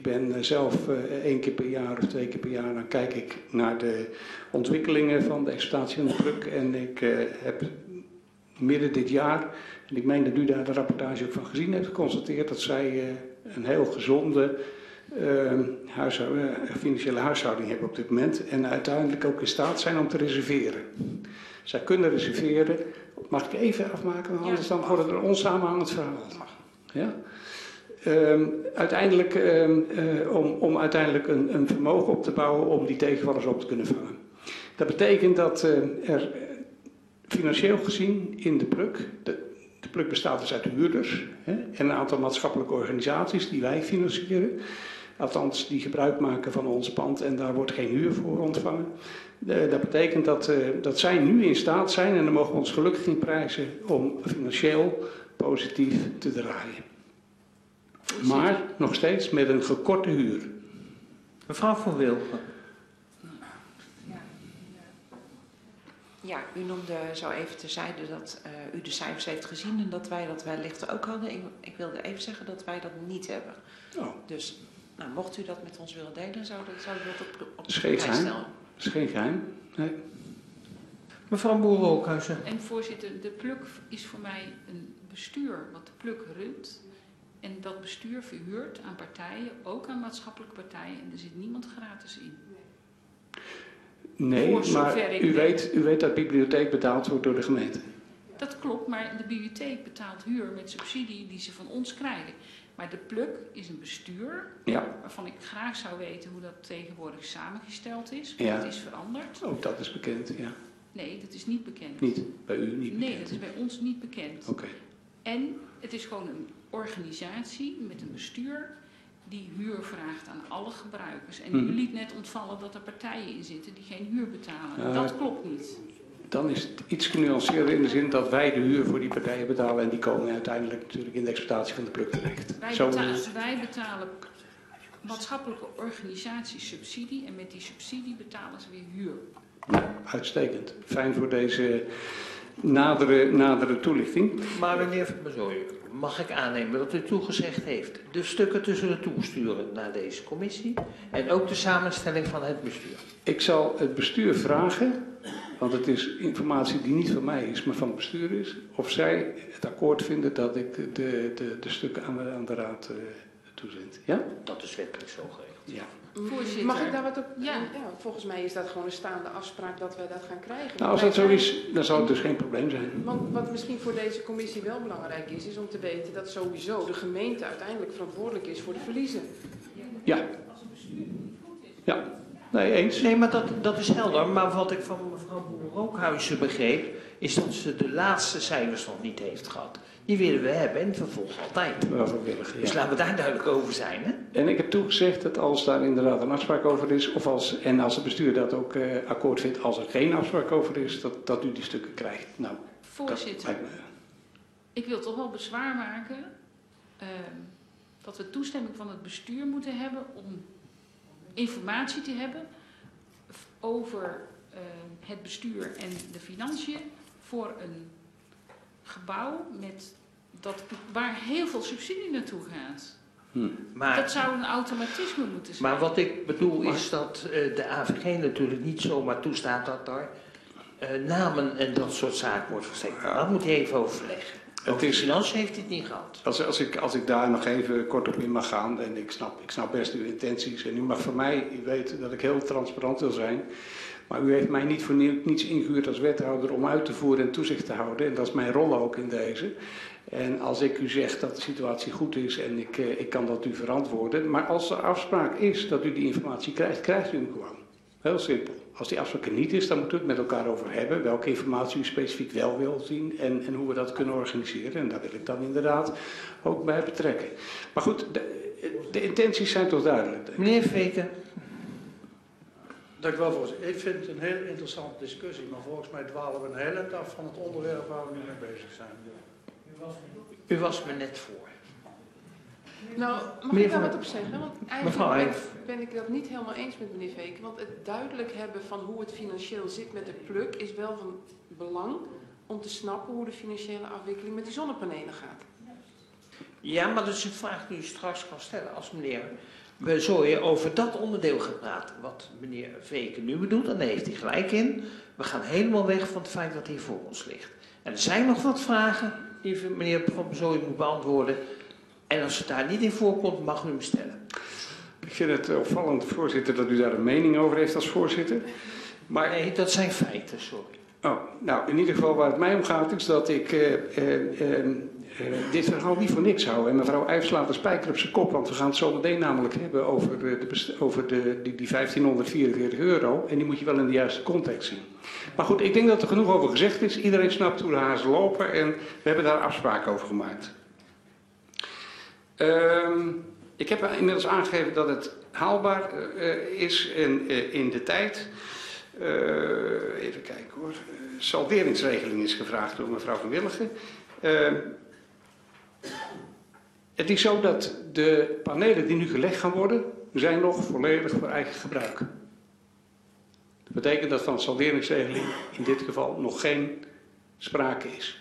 Speaker 17: ben uh, zelf uh, één keer per jaar of twee keer per jaar, dan kijk ik naar de ontwikkelingen van de exploitatie van de pluk. En ik uh, heb midden dit jaar, en ik meen dat u daar de rapportage ook van gezien heeft, geconstateerd dat zij uh, een heel gezonde uh, huishou- uh, financiële huishouding hebben op dit moment. En uiteindelijk ook in staat zijn om te reserveren. Zij kunnen reserveren. Mag ik even afmaken, want anders dan wordt het een onsamenhangend verhaal. Ja? Um, uiteindelijk, um, uh, om, om uiteindelijk een, een vermogen op te bouwen om die tegenvallers op te kunnen vangen. Dat betekent dat uh, er financieel gezien in de pluk, de, de pluk bestaat dus uit huurders hè, en een aantal maatschappelijke organisaties die wij financieren. Althans, die gebruik maken van ons pand en daar wordt geen huur voor ontvangen. Uh, dat betekent dat, uh, dat zij nu in staat zijn, en daar mogen we ons gelukkig in prijzen, om financieel positief te draaien. Maar nog steeds met een gekorte huur.
Speaker 11: Mevrouw van Wilgen.
Speaker 10: Ja, u noemde zo even terzijde dat uh, u de cijfers heeft gezien en dat wij dat wellicht ook hadden. Ik, ik wilde even zeggen dat wij dat niet hebben.
Speaker 17: Oh.
Speaker 10: Dus nou, mocht u dat met ons willen delen, zou dat, zou dat op, op
Speaker 17: Dat is geen geheim.
Speaker 10: stellen.
Speaker 17: Dat is geen geheim. Nee.
Speaker 11: Mevrouw Boer-Rookhuizen.
Speaker 12: En voorzitter, de pluk is voor mij een bestuur wat de pluk runt. En dat bestuur verhuurt aan partijen, ook aan maatschappelijke partijen. En er zit niemand gratis in.
Speaker 17: Nee, maar u weet, u weet dat de bibliotheek betaald wordt door de gemeente.
Speaker 12: Dat klopt, maar de bibliotheek betaalt huur met subsidie die ze van ons krijgen. Maar de pluk is een bestuur,
Speaker 17: ja.
Speaker 12: waarvan ik graag zou weten hoe dat tegenwoordig samengesteld is.
Speaker 17: Ja.
Speaker 12: Het is veranderd.
Speaker 17: Ook dat is bekend, ja.
Speaker 12: Nee, dat is niet bekend.
Speaker 17: Niet? Bij u niet bekend?
Speaker 12: Nee, dat is bij ons niet bekend.
Speaker 17: Oké. Okay.
Speaker 12: En het is gewoon een organisatie met een bestuur die huur vraagt aan alle gebruikers. En
Speaker 17: Mm-hmm.
Speaker 12: u liet net ontvallen dat er partijen in zitten die geen huur betalen.
Speaker 17: Uh,
Speaker 12: dat klopt niet.
Speaker 17: Dan is het iets genuanceerder in de zin dat wij de huur voor die partijen betalen en die komen uiteindelijk natuurlijk in de exploitatie van de pluk terecht.
Speaker 12: Wij,
Speaker 17: Zo
Speaker 12: betalen,
Speaker 17: is...
Speaker 12: wij betalen maatschappelijke organisaties subsidie en met die subsidie betalen ze weer huur.
Speaker 17: Nou, uitstekend. Fijn voor deze nadere, nadere toelichting.
Speaker 11: Maar meneer Van Bezooijen, mag ik aannemen dat u toegezegd heeft de stukken te zullen toesturen naar deze commissie en ook de samenstelling van het bestuur?
Speaker 17: Ik zal het bestuur vragen, want het is informatie die niet van mij is, maar van het bestuur is, of zij het akkoord vinden dat ik de, de, de stukken aan de, aan de raad uh, toezend. Ja?
Speaker 11: Dat is wettelijk zo geregeld.
Speaker 17: Ja.
Speaker 12: Voorzitter.
Speaker 1: Mag ik daar wat op?
Speaker 12: Ja.
Speaker 1: ja. Volgens mij is dat gewoon een staande afspraak dat wij dat gaan krijgen.
Speaker 17: Nou, als dat zo is, dan zal het dus geen probleem zijn.
Speaker 1: Want wat misschien voor deze commissie wel belangrijk is, is om te weten dat sowieso de gemeente uiteindelijk verantwoordelijk is voor de verliezen.
Speaker 17: Ja. Ja. Nee, eens.
Speaker 11: Nee, maar dat, dat is helder. Maar wat ik van mevrouw Boer-Rookhuizen begreep, is dat ze de laatste cijfers nog niet heeft gehad. Die willen we hebben en vervolgens altijd.
Speaker 17: Wel gewillig, ja.
Speaker 11: Dus laten we daar duidelijk over zijn. Hè?
Speaker 17: En ik heb toegezegd dat als daar inderdaad een afspraak over is, of als, en als het bestuur dat ook uh, akkoord vindt als er geen afspraak over is, dat, dat u die stukken krijgt. Nou,
Speaker 12: Voorzitter,
Speaker 17: dat,
Speaker 12: ik wil toch wel bezwaar maken uh, dat we toestemming van het bestuur moeten hebben om informatie te hebben over uh, het bestuur en de financiën voor een gebouw met dat, waar heel veel subsidie naartoe gaat.
Speaker 17: Hm.
Speaker 11: Maar,
Speaker 12: dat zou een automatisme moeten zijn.
Speaker 11: Maar wat ik bedoel is dat uh, de A V G natuurlijk niet zomaar toestaat dat daar uh, namen en dat soort zaken wordt verstrekt. Ja. Dat moet hij even overleggen. Over de financiën heeft hij het niet gehad.
Speaker 17: Als, als, ik, als ik daar nog even kort op in mag gaan, en ik snap, ik snap best uw intenties, en u mag van mij, u weet dat ik heel transparant wil zijn, maar u heeft mij niet voor niets ingehuurd als wethouder om uit te voeren en toezicht te houden. En dat is mijn rol ook in deze. En als ik u zeg dat de situatie goed is en ik, ik kan dat u verantwoorden. Maar als er afspraak is dat u die informatie krijgt, krijgt u hem gewoon. Heel simpel. Als die afspraak er niet is, dan moeten we het met elkaar over hebben. Welke informatie u specifiek wel wil zien en, en hoe we dat kunnen organiseren. En daar wil ik dan inderdaad ook bij betrekken. Maar goed, de, de intenties zijn toch duidelijk.
Speaker 11: Meneer Veken.
Speaker 5: Dank u wel, voorzitter. Ik vind het een heel interessante discussie, maar volgens mij dwalen we een heel eind af van het onderwerp waar we nu mee bezig zijn.
Speaker 11: U was me net voor.
Speaker 1: Nou, mag
Speaker 11: meneer
Speaker 1: ik daar
Speaker 11: van...
Speaker 1: wat op zeggen? Want
Speaker 11: Mevrouw
Speaker 1: eigenlijk ben ik dat niet helemaal eens met meneer Veken. Want het duidelijk hebben van hoe het financieel zit met de pluk is wel van belang om te snappen hoe de financiële afwikkeling met die zonnepanelen gaat.
Speaker 11: Ja, maar dat is een vraag die u straks kan stellen als meneer we zo weer over dat onderdeel gaan praten. Wat meneer Veke nu bedoelt, en daar heeft hij gelijk in. We gaan helemaal weg van het feit dat hier voor ons ligt. En er zijn nog wat vragen die meneer Van Bezooy moet beantwoorden. En als het daar niet in voorkomt, mag u hem stellen.
Speaker 17: Ik vind het opvallend, voorzitter, dat u daar een mening over heeft als voorzitter. Maar...
Speaker 11: Nee, dat zijn feiten, sorry.
Speaker 17: Oh, nou, in ieder geval waar het mij om gaat is dat ik uh, uh, uh, uh, dit verhaal niet voor niks hou. En mevrouw Uyf slaat de spijker op zijn kop, want we gaan het zo meteen namelijk hebben over, uh, de, over de, die, die vijftienhonderdvierenveertig euro. En die moet je wel in de juiste context zien. Maar goed, ik denk dat er genoeg over gezegd is. Iedereen snapt hoe de hazen lopen en we hebben daar afspraken over gemaakt. Uh, ik heb inmiddels aangegeven dat het haalbaar uh, is en uh, in de tijd. Uh, even kijken hoor. Uh, salderingsregeling is gevraagd door mevrouw Van Willigen. Uh, het is zo dat de panelen die nu gelegd gaan worden, zijn nog volledig voor eigen gebruik. Dat betekent dat van salderingsregeling in dit geval nog geen sprake is.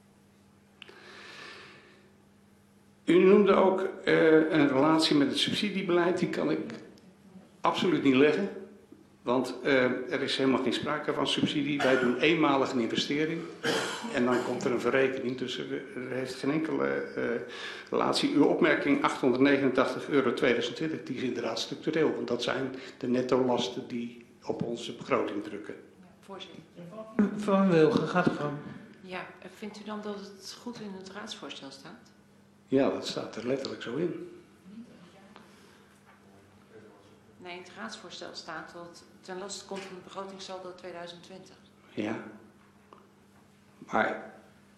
Speaker 17: U noemde ook uh, een relatie met het subsidiebeleid. Die kan ik absoluut niet leggen. Want uh, er is helemaal geen sprake van subsidie. Wij doen eenmalig een investering. En dan komt er een verrekening. Dus er, er heeft geen enkele uh, relatie. Uw opmerking achthonderdnegenentachtig euro tweeduizend twintig, die is inderdaad structureel. Want dat zijn de netto-lasten die op onze begroting drukken.
Speaker 6: Ja, voorzitter.
Speaker 11: Van Wilgen, gaat het gewoon.
Speaker 6: Ja, vindt u dan dat het goed in het raadsvoorstel staat?
Speaker 17: Ja, dat staat er letterlijk zo in.
Speaker 6: Nee, in het raadsvoorstel staat dat het ten laste komt van het begrotingssaldo tweeduizend twintig.
Speaker 17: Ja. Maar...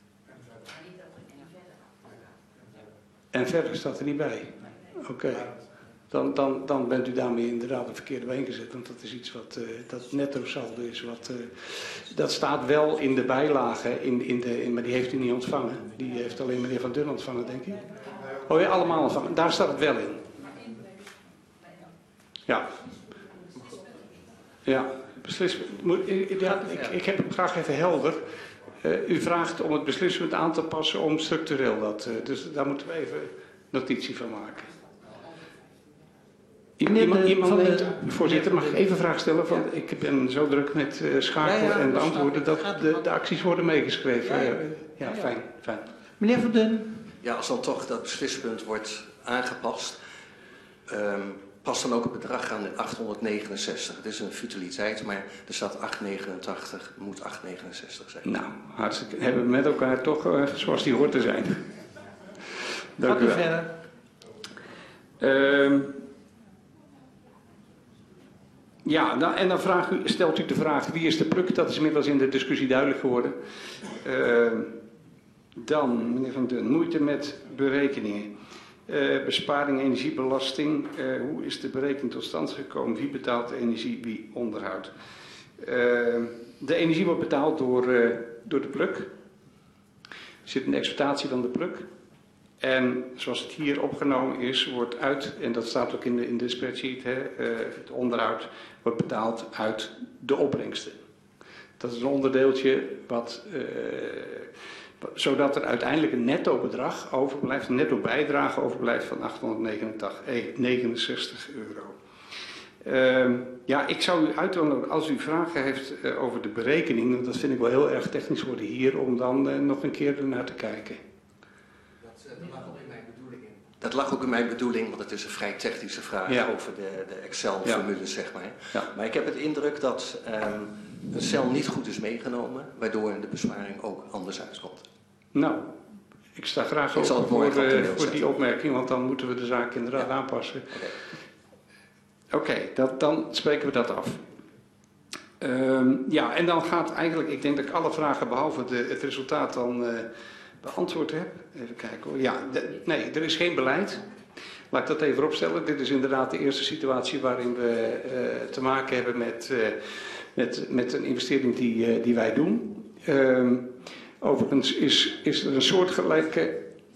Speaker 17: En verder staat er niet bij. Oké. Okay. Dan, dan, dan bent u daarmee inderdaad een verkeerde been gezet. Want dat is iets wat uh, dat netto saldo is. Wat, uh, dat staat wel in de bijlage, in, in de, in, maar die heeft u niet ontvangen. Die heeft alleen meneer Van Dun ontvangen, denk ik. Oh ja, allemaal ontvangen. Daar staat het wel in. Ja. Ja, beslis. Moet, ja, ik, ik heb hem graag even helder. Uh, u vraagt om het beslissement aan te passen om structureel dat. Uh, dus daar moeten we even notitie van maken. Iemand, iemand neemt, voorzitter, mag ik even een vraag stellen? Van, ja. Ik ben zo druk met uh, schakelen ja, ja, en beantwoorden dat de, de acties worden meegeschreven. Ja, ja. ja, ja fijn, fijn.
Speaker 11: Meneer Van Den.
Speaker 16: Ja, als dan toch dat beslispunt wordt aangepast, um, past dan ook het bedrag aan de achthonderdnegenenzestig. Het is een futiliteit, maar er staat achthonderdnegenentachtig, moet achthonderdnegenenzestig zijn.
Speaker 17: Nou, hartstikke. Hebben we met elkaar toch uh, zoals die hoort te zijn. Dank u wel. verder. Uh, Ja, nou, en dan vraagt u, stelt u de vraag wie is de pluk, dat is inmiddels in de discussie duidelijk geworden. Uh, dan, meneer Van Dun, moeite met berekeningen. Uh, besparing energiebelasting, uh, hoe is de berekening tot stand gekomen? Wie betaalt de energie, wie onderhoudt? Uh, de energie wordt betaald door, uh, door de pluk. Er zit een exploitatie van de pluk. En zoals het hier opgenomen is, wordt uit, en dat staat ook in de, in de spreadsheet, hè, uh, het onderhoud wordt betaald uit de opbrengsten. Dat is een onderdeeltje wat, uh, zodat er uiteindelijk een netto bedrag overblijft, een netto bijdrage overblijft van achthonderdnegenenzestig euro. Uh, ja, ik zou u uitnodigen, als u vragen heeft uh, over de berekening, want dat vind ik wel heel erg technisch worden hier, om dan uh, nog een keer ernaar te kijken.
Speaker 16: Dat lag ook in mijn bedoeling, want het is een vrij technische vraag ja. over de, de Excel-formules, ja. zeg maar. Ja. Maar ik heb het indruk dat um, een cel niet goed is meegenomen, waardoor de besparing ook anders uitkomt.
Speaker 17: Nou, ik sta graag ik open voor, uh, voor die opmerking, want dan moeten we de zaak inderdaad ja. aanpassen. Oké, okay. okay, dan spreken we dat af. Um, ja, en dan gaat eigenlijk, ik denk dat ik alle vragen behalve de, het resultaat dan... Uh, beantwoord heb. Even kijken hoor. Ja, de, nee, er is geen beleid. Laat ik dat even opstellen. Dit is inderdaad de eerste situatie waarin we uh, te maken hebben met, uh, met, met een investering die, uh, die wij doen. Uh, overigens is, is er een soortgelijke...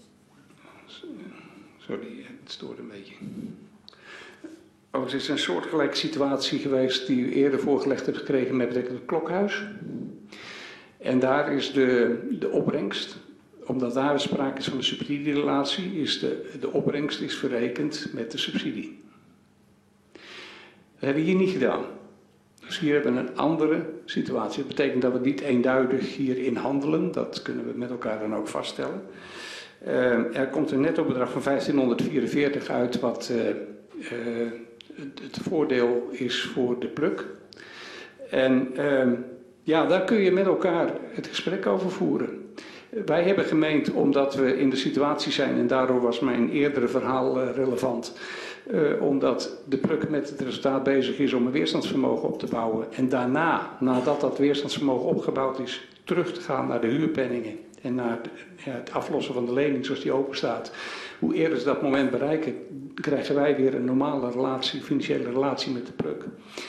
Speaker 17: Sorry, het stoort een beetje. Overigens is er een soortgelijke situatie geweest die u eerder voorgelegd hebt gekregen met betrekking tot het klokhuis. En daar is de, de opbrengst omdat daar sprake is van een subsidierelatie, is de, de opbrengst is verrekend met de subsidie. Dat hebben we hier niet gedaan. Dus hier hebben we een andere situatie. Dat betekent dat we niet eenduidig hierin handelen. Dat kunnen we met elkaar dan ook vaststellen. Uh, er komt een netto bedrag van vijftienhonderdvierenveertig uit wat uh, uh, het, het voordeel is voor de pluk. En uh, ja, daar kun je met elkaar het gesprek over voeren. Wij hebben gemeend, omdat we in de situatie zijn, en daardoor was mijn eerdere verhaal uh, relevant, uh, omdat de pluk met het resultaat bezig is om een weerstandsvermogen op te bouwen en daarna, nadat dat weerstandsvermogen opgebouwd is, terug te gaan naar de huurpenningen en naar de, ja, het aflossen van de lening zoals die open staat. Hoe eerder ze dat moment bereiken, krijgen wij weer een normale relatie, financiële relatie met de pluk.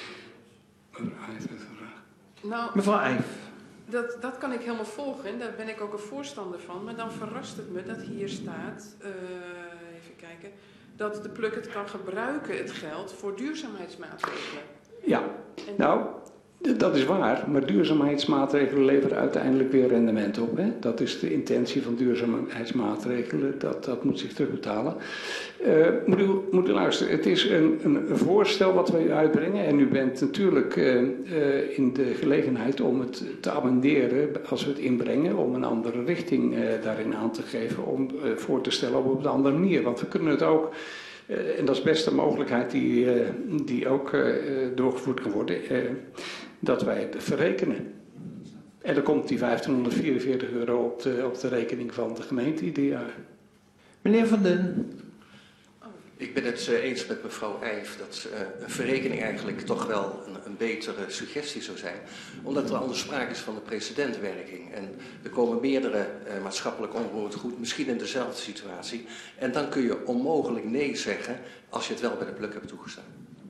Speaker 1: Nou,
Speaker 3: Mevrouw Eijf.
Speaker 1: Dat, dat kan ik helemaal volgen en daar ben ik ook een voorstander van. Maar dan verrast het me dat hier staat, uh, even kijken, dat de pluk het kan gebruiken, het geld, voor duurzaamheidsmaatregelen.
Speaker 17: Ja, nou, dat is waar. Maar duurzaamheidsmaatregelen leveren uiteindelijk weer rendement op. Hè? Dat is de intentie van duurzaamheidsmaatregelen. Dat, dat moet zich terugbetalen. Uh, moet, u, moet u luisteren, het is een, een voorstel wat wij uitbrengen. En u bent natuurlijk uh, uh, in de gelegenheid om het te amenderen als we het inbrengen. Om een andere richting uh, daarin aan te geven. Om uh, voor te stellen op een andere manier. Want we kunnen het ook... Uh, en dat is best een mogelijkheid die, uh, die ook uh, doorgevoerd kan worden, uh, dat wij het verrekenen. En dan komt die vijftienhonderdvierenveertig euro op de, op de rekening van de gemeente ieder jaar.
Speaker 3: Meneer Van Den.
Speaker 16: Ik ben het uh, eens met mevrouw Eijf dat uh, een verrekening eigenlijk toch wel een, een betere suggestie zou zijn. Omdat er anders sprake is van de precedentwerking. En er komen meerdere uh, maatschappelijk onroerend goed, misschien in dezelfde situatie. En dan kun je onmogelijk nee zeggen als je het wel bij de pluk hebt toegestaan.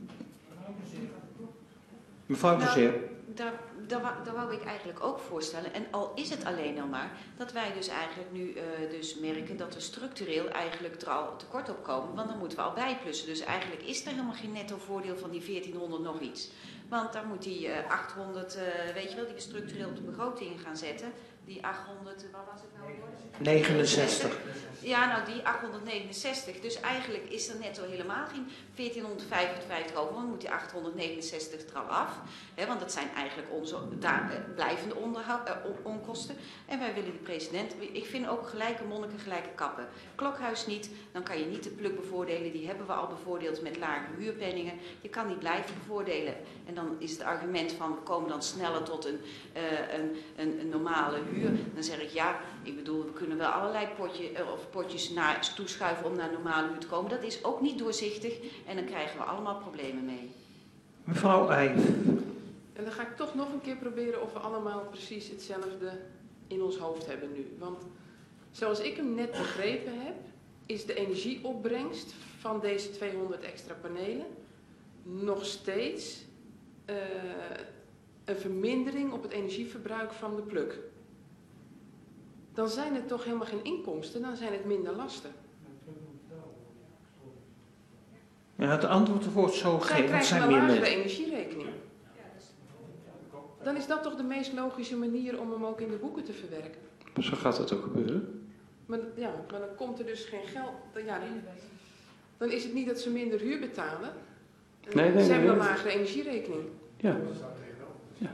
Speaker 3: Mevrouw de Zeer.
Speaker 6: Daar, daar, wou- daar wou ik eigenlijk ook voorstellen. En al is het alleen al maar dat wij dus eigenlijk nu uh, dus merken dat we structureel eigenlijk er al tekort op komen. Want dan moeten we al bijplussen. Dus eigenlijk is er helemaal geen netto voordeel van die veertienhonderd nog iets. Want dan moet die uh, achthonderd, uh, weet je wel, die we structureel op de begroting gaan zetten. Die achthonderd, uh, wat was het nou?
Speaker 3: negenenzestig.
Speaker 6: Ja, nou die achthonderdnegenenzestig. Dus eigenlijk is er netto helemaal geen veertienhonderdvijfenvijftig over. Dan moet die achthonderdnegenenzestig er al af. Hè, want dat zijn eigenlijk onze daar, uh, blijvende onderhoud, uh, onkosten. En wij willen die president. Ik vind ook gelijke monniken, gelijke kappen. Klokhuis niet, dan kan je niet de pluk bevoordelen. Die hebben we al bevoordeeld met lage huurpenningen. Je kan die blijven bevoordelen. En dan is het argument van we komen dan sneller tot een, uh, een, een, een normale huur. Dan zeg ik ja, ik bedoel we kunnen wel allerlei potje, uh, of potjes naar, toeschuiven om naar normale huur te komen. Dat is ook niet doorzichtig en dan krijgen we allemaal problemen mee.
Speaker 3: Mevrouw Eijf.
Speaker 1: En dan ga ik toch nog een keer proberen of we allemaal precies hetzelfde in ons hoofd hebben nu. Want zoals ik hem net begrepen heb, is de energieopbrengst van deze tweehonderd extra panelen nog steeds uh, een vermindering op het energieverbruik van de pluk. Dan zijn het toch helemaal geen inkomsten, dan zijn het minder lasten.
Speaker 3: Ja, het antwoord wordt zo
Speaker 1: Zij
Speaker 3: gegeven. Het
Speaker 1: krijgen
Speaker 3: zijn
Speaker 1: een
Speaker 3: meer
Speaker 1: lagere
Speaker 3: mensen.
Speaker 1: energierekening. Dan is dat toch de meest logische manier om hem ook in de boeken te verwerken.
Speaker 17: Zo gaat dat ook gebeuren.
Speaker 1: Maar, ja, maar dan komt er dus geen geld. Dan, ja, dan, dan is het niet dat ze minder huur betalen.
Speaker 17: Nee, nee,
Speaker 1: ze hebben
Speaker 17: nee.
Speaker 1: een lagere energierekening.
Speaker 17: Ja. Ja.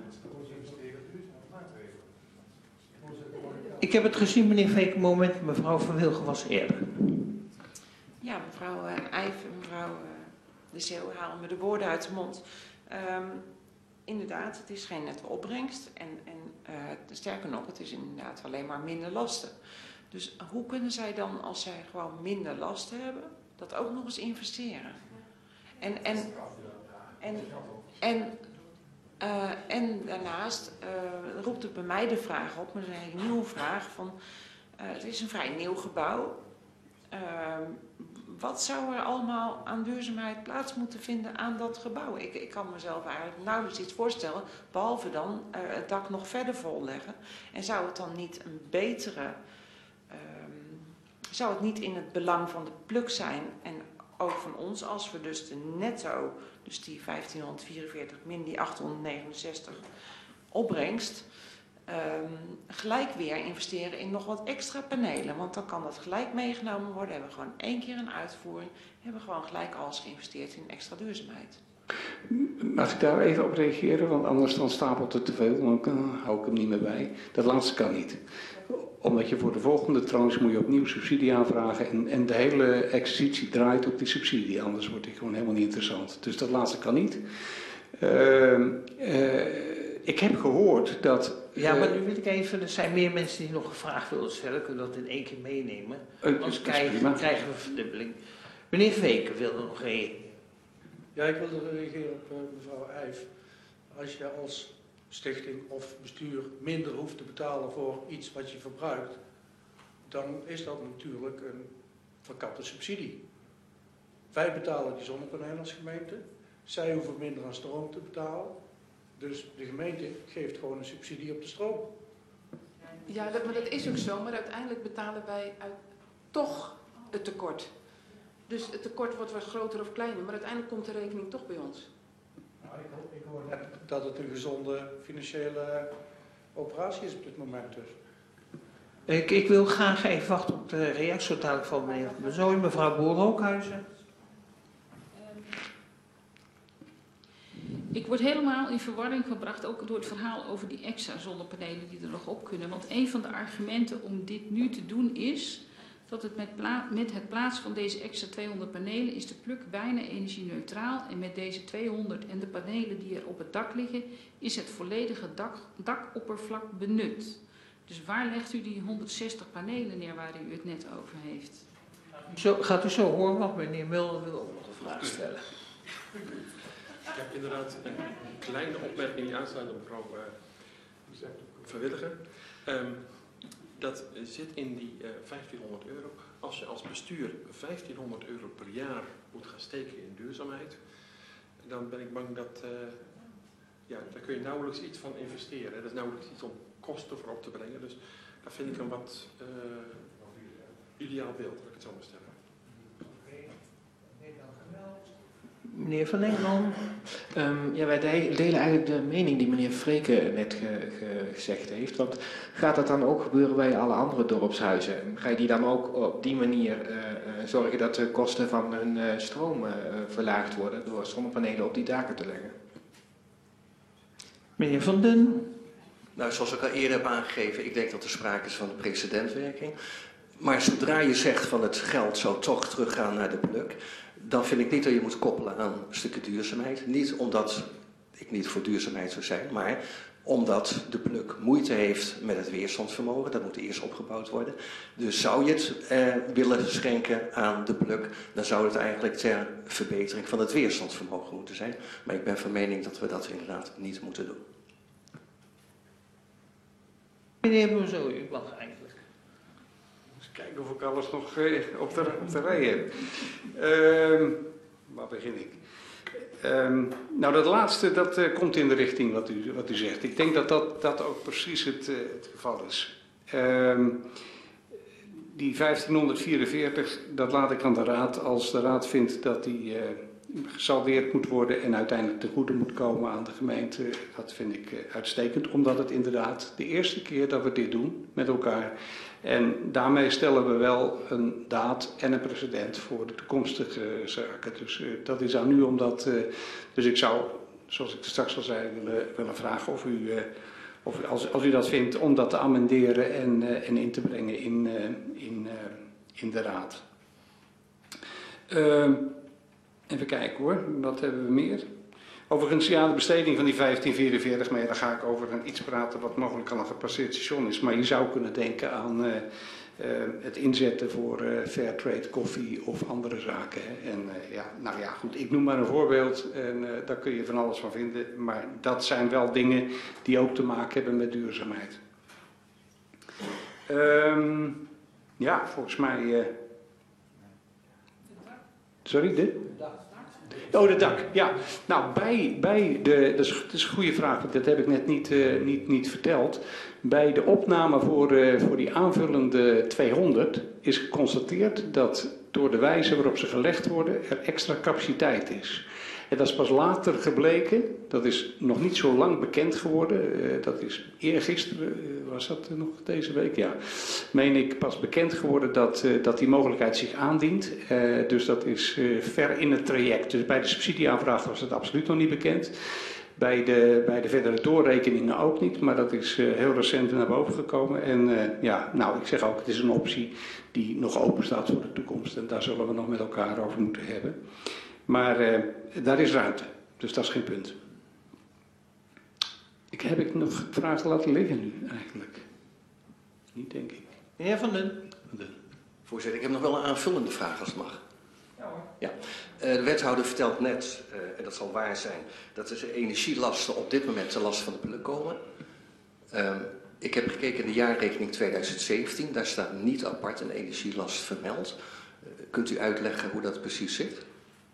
Speaker 3: Ik heb het gezien, meneer Veek, moment, mevrouw Van Wilgen was eerder.
Speaker 10: Ja, mevrouw uh, Eijf en mevrouw uh, De Zeeuw halen me de woorden uit de mond. Um, inderdaad, het is geen nette opbrengst. En, en uh, sterker nog, het is inderdaad alleen maar minder lasten. Dus hoe kunnen zij dan, als zij gewoon minder lasten hebben, dat ook nog eens investeren? En, en, en, en, uh, en daarnaast uh, roept het bij mij de vraag op, maar dat is een hele nieuwe vraag, van uh, het is een vrij nieuw gebouw. Uh, wat zou er allemaal aan duurzaamheid plaats moeten vinden aan dat gebouw? Ik, ik kan mezelf eigenlijk nauwelijks iets voorstellen, behalve dan uh, het dak nog verder volleggen. En zou het dan niet een betere, uh, zou het niet in het belang van de pluk zijn en ook van ons, als we dus de netto, dus die vijftienhonderdvierenveertig min die achthonderdnegenenzestig opbrengst, um, gelijk weer investeren in nog wat extra panelen. Want dan kan dat gelijk meegenomen worden. Hebben we gewoon één keer een uitvoering. Hebben we gewoon gelijk alles geïnvesteerd in extra duurzaamheid.
Speaker 17: Mag ik daar even op reageren? Want anders dan stapelt het te veel. Dan hou ik hem niet meer bij. Dat laatste kan niet. Omdat je voor de volgende tranche moet je opnieuw subsidie aanvragen. En, en de hele exercitie draait op die subsidie. Anders wordt die gewoon helemaal niet interessant. Dus dat laatste kan niet. Uh, uh, ik heb gehoord dat... Uh,
Speaker 11: ja, maar nu wil ik even... Er zijn meer mensen die nog een vraag willen stellen. Kunnen we dat in één keer meenemen?
Speaker 17: Uh,
Speaker 11: Anders krijgen, krijgen we verdubbeling. Meneer Veken wilde nog één.
Speaker 5: Ja, ik wilde reageren op uh, mevrouw Eijf. Als je als stichting of bestuur minder hoeft te betalen voor iets wat je verbruikt, dan is dat natuurlijk een verkapte subsidie. Wij betalen die zonnepanelen als gemeente. Zij hoeven minder aan stroom te betalen. Dus de gemeente geeft gewoon een subsidie op de stroom.
Speaker 1: Ja, dat, maar dat is ook zo. Maar uiteindelijk betalen wij uit, toch het tekort. Dus het tekort wordt wat groter of kleiner. Maar uiteindelijk komt de rekening toch bij ons.
Speaker 5: Nou, ik, hoor, ik hoor net dat het een gezonde financiële operatie is op dit moment dus.
Speaker 11: Ik, ik wil graag even wachten op de reactie van meneer Bezooy, mevrouw Boer-Rookhuizen.
Speaker 12: Ik word helemaal in verwarring gebracht, ook door het verhaal over die extra zonnepanelen die er nog op kunnen. Want een van de argumenten om dit nu te doen is dat het met, met het plaatsen van deze extra tweehonderd panelen is de pluk bijna energie-neutraal. En met deze tweehonderd en de panelen die er op het dak liggen, is het volledige dak, dakoppervlak benut. Dus waar legt u die honderdzestig panelen neer waar u het net over heeft?
Speaker 11: Zo, gaat u zo horen, want meneer Mulder wil ook nog een vraag stellen.
Speaker 9: Ik heb inderdaad een kleine opmerking die aansluit op mevrouw uh, Vrijwilliger. Um, dat zit in die uh, vijftienhonderd euro. Als je als bestuur vijftienhonderd euro per jaar moet gaan steken in duurzaamheid, dan ben ik bang dat, uh, ja, daar kun je nauwelijks iets van investeren. Dat is nauwelijks iets om kosten voor op te brengen. Dus daar vind ik een wat uh, ideaal beeld, dat ik het zo maar stellen.
Speaker 11: Meneer Van Engelen.
Speaker 13: Um, ja, wij delen eigenlijk de mening die meneer Freke net ge, ge, gezegd heeft. Want gaat dat dan ook gebeuren bij alle andere dorpshuizen? Ga je die dan ook op die manier uh, uh, zorgen dat de kosten van hun uh, stroom uh, verlaagd worden door zonnepanelen op die daken te leggen?
Speaker 11: Meneer Van Den.
Speaker 16: Nou, zoals ik al eerder heb aangegeven, ik denk dat er sprake is van een precedentwerking. Maar zodra je zegt van het geld zou toch teruggaan naar de pluk, dan vind ik niet dat je moet koppelen aan stukken duurzaamheid. Niet omdat ik niet voor duurzaamheid zou zijn, maar omdat de pluk moeite heeft met het weerstandsvermogen. Dat moet eerst opgebouwd worden. Dus zou je het eh, willen schenken aan de pluk, dan zou het eigenlijk ter verbetering van het weerstandsvermogen moeten zijn. Maar ik ben van mening dat we dat inderdaad niet moeten doen.
Speaker 11: Meneer Bezooy, u mag eigenlijk.
Speaker 17: Kijken of ik alles nog uh, op, de, op de rij heb. Uh, waar begin ik? Uh, nou, dat laatste dat uh, komt in de richting wat u, wat u zegt. Ik denk dat dat, dat ook precies het, uh, het geval is. Uh, die vijftienhonderdvierenveertig, dat laat ik aan de raad. Als de raad vindt dat die uh, gesaldeerd moet worden en uiteindelijk ten goede moet komen aan de gemeente, dat vind ik uh, uitstekend. Omdat het inderdaad de eerste keer dat we dit doen met elkaar. En daarmee stellen we wel een daad en een precedent voor de toekomstige zaken. Dus uh, dat is aan u om dat. Uh, dus ik zou, zoals ik straks al zei, willen, willen vragen of u, uh, of u als, als u dat vindt, om dat te amenderen en, uh, en in te brengen in, uh, in, uh, in de raad. Uh, even kijken hoor, wat hebben we meer? Overigens, ja, de besteding van die vijftien vierenveertig, maar ja, dan ga ik over een iets praten wat mogelijk al een gepasseerd station is. Maar je zou kunnen denken aan uh, uh, het inzetten voor uh, fair trade koffie of andere zaken. Hè. En uh, ja, nou ja, goed, ik noem maar een voorbeeld en uh, daar kun je van alles van vinden. Maar dat zijn wel dingen die ook te maken hebben met duurzaamheid. Um, ja, volgens mij... Uh... Sorry, de? Oh, de dak, ja. Nou, bij, bij de, dat is, dat is een goede vraag, dat heb ik net niet, uh, niet, niet verteld. Bij de opname voor, uh, voor die aanvullende tweehonderd is geconstateerd dat door de wijze waarop ze gelegd worden er extra capaciteit is. En dat is pas later gebleken, dat is nog niet zo lang bekend geworden, uh, dat is eergisteren, uh, was dat uh, nog deze week, ja, meen ik pas bekend geworden dat, uh, dat die mogelijkheid zich aandient. Uh, dus dat is uh, ver in het traject. Dus bij de subsidieaanvraag was het absoluut nog niet bekend. Bij de, bij de verdere doorrekeningen ook niet, maar dat is uh, heel recent naar boven gekomen. En uh, ja, nou, ik zeg ook, het is een optie die nog open staat voor de toekomst. En daar zullen we nog met elkaar over moeten hebben. Maar uh, daar is ruimte, dus dat is geen punt. Ik, heb ik nog vragen laten liggen nu eigenlijk? Niet, denk ik.
Speaker 11: Meneer Van Den.
Speaker 16: Van Den. Voorzitter, ik heb nog wel een aanvullende vraag als het mag.
Speaker 11: Ja hoor.
Speaker 16: Ja. Uh, de wethouder vertelt net, uh, en dat zal waar zijn, dat de energielasten op dit moment ten laste van de pluk komen. Uh, ik heb gekeken in de jaarrekening tweeduizend zeventien, daar staat niet apart een energielast vermeld. Uh, kunt u uitleggen hoe dat precies zit?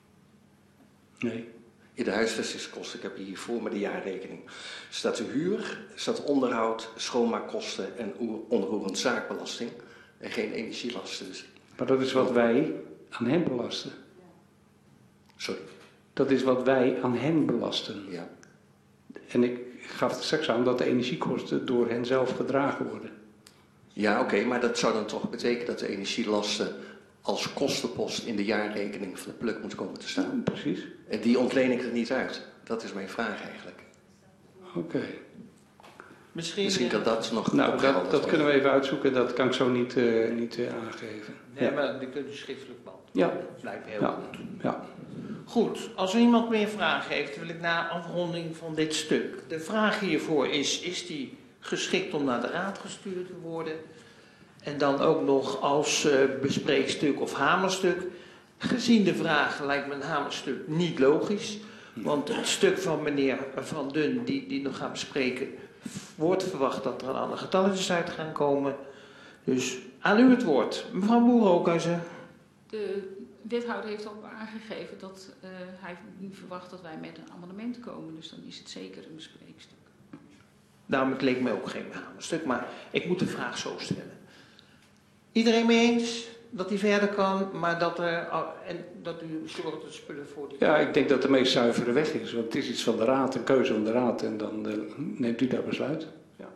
Speaker 17: Nee.
Speaker 16: In de huisvestingskosten, ik heb hier voor me de jaarrekening, staat de huur, staat onderhoud, schoonmaakkosten en onroerend zaakbelasting en geen energielasten. Dus.
Speaker 17: Maar dat is wat wij aan hen belasten.
Speaker 16: Sorry?
Speaker 17: Dat is wat wij aan hen belasten.
Speaker 16: Ja.
Speaker 17: En ik gaf het straks aan dat de energiekosten door hen zelf gedragen worden.
Speaker 16: Ja, oké, okay, maar dat zou dan toch betekenen dat de energielasten als kostenpost in de jaarrekening van de pluk moet komen te staan.
Speaker 17: Ja, precies.
Speaker 16: En die ontleen ik er niet uit. Dat is mijn vraag eigenlijk.
Speaker 17: Oké. Okay.
Speaker 11: Misschien,
Speaker 16: Misschien dat dat nog...
Speaker 17: Nou, dat, dat kunnen we even uitzoeken. Dat kan ik zo niet, uh, niet uh, aangeven.
Speaker 11: Nee,
Speaker 17: ja.
Speaker 11: maar die kunt u schriftelijk beantwoorden.
Speaker 17: Ja.
Speaker 11: Dat lijkt me heel
Speaker 17: ja.
Speaker 11: goed.
Speaker 17: Ja.
Speaker 11: Goed, als er iemand meer vragen heeft, wil ik na afronding van dit stuk. De vraag hiervoor is, is die geschikt om naar de raad gestuurd te worden? En dan ook nog als uh, bespreekstuk of hamerstuk. Gezien de vraag lijkt me een hamerstuk niet logisch. Want het stuk van meneer Van Dun, die, die nog gaat bespreken, wordt verwacht dat er alle getalletjes uit gaan komen. Dus aan u het woord. Mevrouw Boerenhoekhuizen.
Speaker 12: De wethouder heeft ook aangegeven dat uh, hij niet verwacht dat wij met een amendement komen. Dus dan is het zeker een bespreekstuk.
Speaker 11: Daarom het leek mij ook geen hamerstuk, maar ik moet de vraag zo stellen. Iedereen mee eens dat hij verder kan, maar dat, er, en dat u zorgt dat spullen voor die...
Speaker 17: Ja, ik denk dat de meest zuivere weg is. Want het is iets van de raad, een keuze van de raad. En dan uh, neemt u daar besluit. Ja.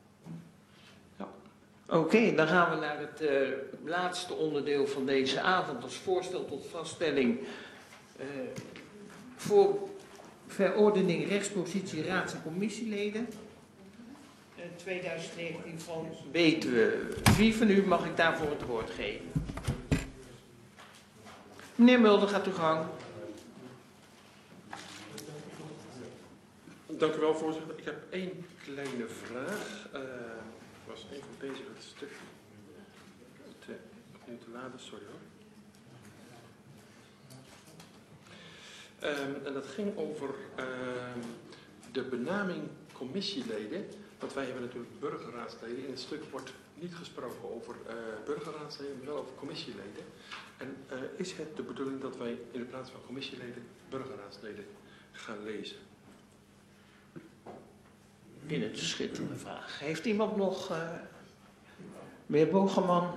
Speaker 11: Ja. Oké, okay, dan gaan we naar het uh, laatste onderdeel van deze avond. Als voorstel tot vaststelling uh, voor verordening rechtspositie raads- en commissieleden. tweeduizend negentien van Betuwe. Wie van u mag ik daarvoor het woord geven? Meneer Mulder, gaat uw gang.
Speaker 9: Dank u wel, voorzitter. Ik heb één kleine vraag. Uh, ik was even bezig met het stuk te, opnieuw te laden, sorry hoor. Um, en dat ging over uh, de benaming commissieleden. Want wij hebben natuurlijk burgerraadsleden. In het stuk wordt niet gesproken over uh, burgerraadsleden, maar wel over commissieleden. En uh, is het de bedoeling dat wij in de plaats van commissieleden burgerraadsleden gaan lezen?
Speaker 11: Binnen de schitterende vraag. Heeft iemand nog... Uh, meneer Bogeman?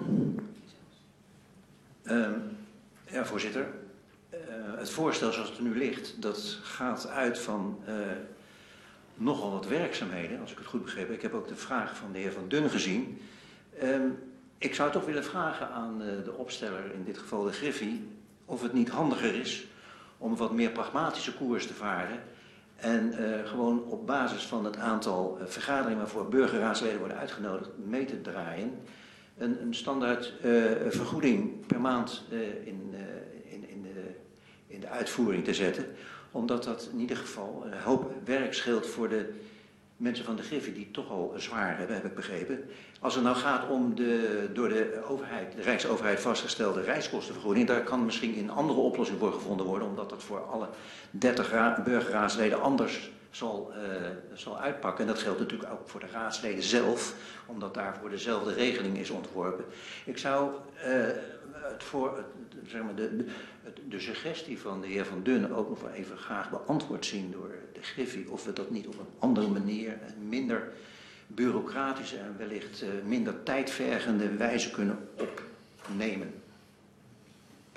Speaker 18: Uh, ja, voorzitter. Uh, het voorstel zoals het er nu ligt, dat gaat uit van... Uh, nogal wat werkzaamheden, als ik het goed begreep. Ik heb ook de vraag van de heer Van Dun gezien. Um, ik zou toch willen vragen aan uh, de opsteller, in dit geval de Griffie, of het niet handiger is om wat meer pragmatische koers te varen en uh, gewoon op basis van het aantal uh, vergaderingen waarvoor burgerraadsleden worden uitgenodigd mee te draaien, een, een standaard uh, vergoeding per maand uh, in, uh, in, in, de, in de uitvoering te zetten. Omdat dat in ieder geval een hoop werk scheelt voor de mensen van de Griffie die het toch al zwaar hebben, heb ik begrepen. Als het nou gaat om de door de overheid, de Rijksoverheid vastgestelde reiskostenvergoeding, daar kan misschien een andere oplossing voor gevonden worden, omdat dat voor alle dertig burgerraadsleden anders zal, uh, zal uitpakken. En dat geldt natuurlijk ook voor de raadsleden zelf, omdat daarvoor dezelfde regeling is ontworpen. Ik zou uh, het voor het, zeg maar de, de, de suggestie van de heer Van Dun ook nog wel even graag beantwoord zien door de Griffie, of we dat niet op een andere manier, een minder bureaucratische en wellicht uh, minder tijdvergende wijze kunnen opnemen.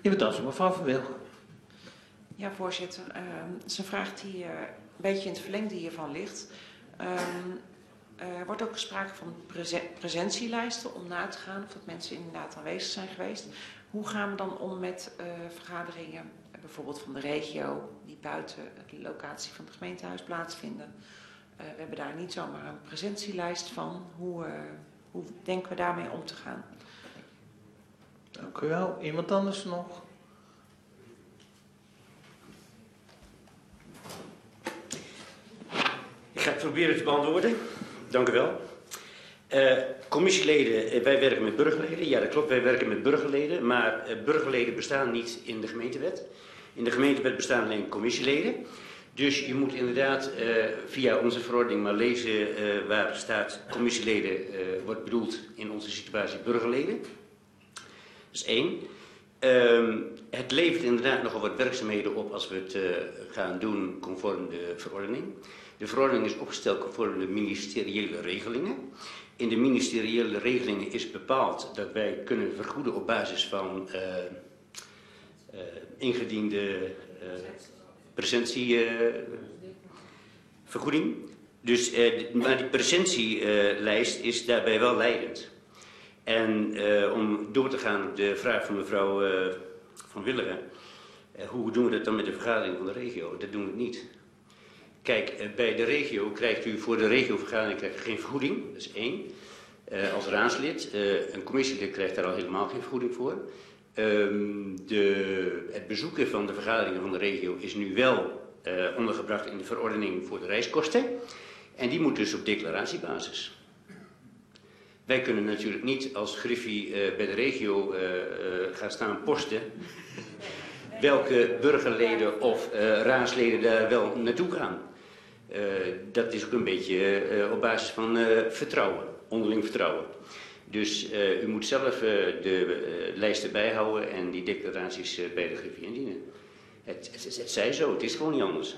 Speaker 11: Heer Betassen, mevrouw Van Wilgen.
Speaker 10: Ja, voorzitter. Uh, het is een vraag die uh, een beetje in het verlengde hiervan ligt. Um, er wordt ook sprake van prese presentielijsten om na te gaan of dat mensen inderdaad aanwezig zijn geweest. Hoe gaan we dan om met uh, vergaderingen, uh, bijvoorbeeld van de regio, die buiten de locatie van het gemeentehuis plaatsvinden? Uh, we hebben daar niet zomaar een presentielijst van. Hoe, uh, hoe denken we daarmee om te gaan?
Speaker 11: Dank u wel. Iemand anders nog?
Speaker 2: Ik ga het proberen te beantwoorden. Dank u wel. Uh, commissieleden, wij werken met burgerleden. Ja, dat klopt, wij werken met burgerleden. Maar uh, burgerleden bestaan niet in de gemeentewet. In de gemeentewet bestaan alleen commissieleden. Dus je moet inderdaad uh, via onze verordening maar lezen uh, waar staat commissieleden uh, wordt bedoeld in onze situatie burgerleden. Dat is één. Um, het levert inderdaad nogal wat werkzaamheden op als we het uh, gaan doen conform de verordening. De verordening is opgesteld conform de ministeriële regelingen. In de ministeriële regelingen is bepaald dat wij kunnen vergoeden op basis van uh, uh, ingediende uh, presentievergoeding. Uh, dus, uh, maar die presentielijst uh, is daarbij wel leidend. En uh, om door te gaan op de vraag van mevrouw uh, Van Willigen, uh, hoe doen we dat dan met de vergadering van de regio? Dat doen we niet. Kijk, uh, bij de regio krijgt u voor de regiovergadering krijgt u geen vergoeding, dat is één. Uh, als raadslid, uh, een commissielid krijgt daar al helemaal geen vergoeding voor. Um, de, het bezoeken van de vergaderingen van de regio is nu wel uh, ondergebracht in de verordening voor de reiskosten. En die moet dus op declaratiebasis. Wij kunnen natuurlijk niet als Griffie uh, bij de regio uh, uh, gaan staan posten welke burgerleden of uh, raadsleden daar wel naartoe gaan. Uh, dat is ook een beetje uh, op basis van uh, vertrouwen, onderling vertrouwen. Dus uh, u moet zelf uh, de uh, lijsten bijhouden en die declaraties uh, bij de Griffie indienen. Het, het, het zij zo, het is gewoon niet anders.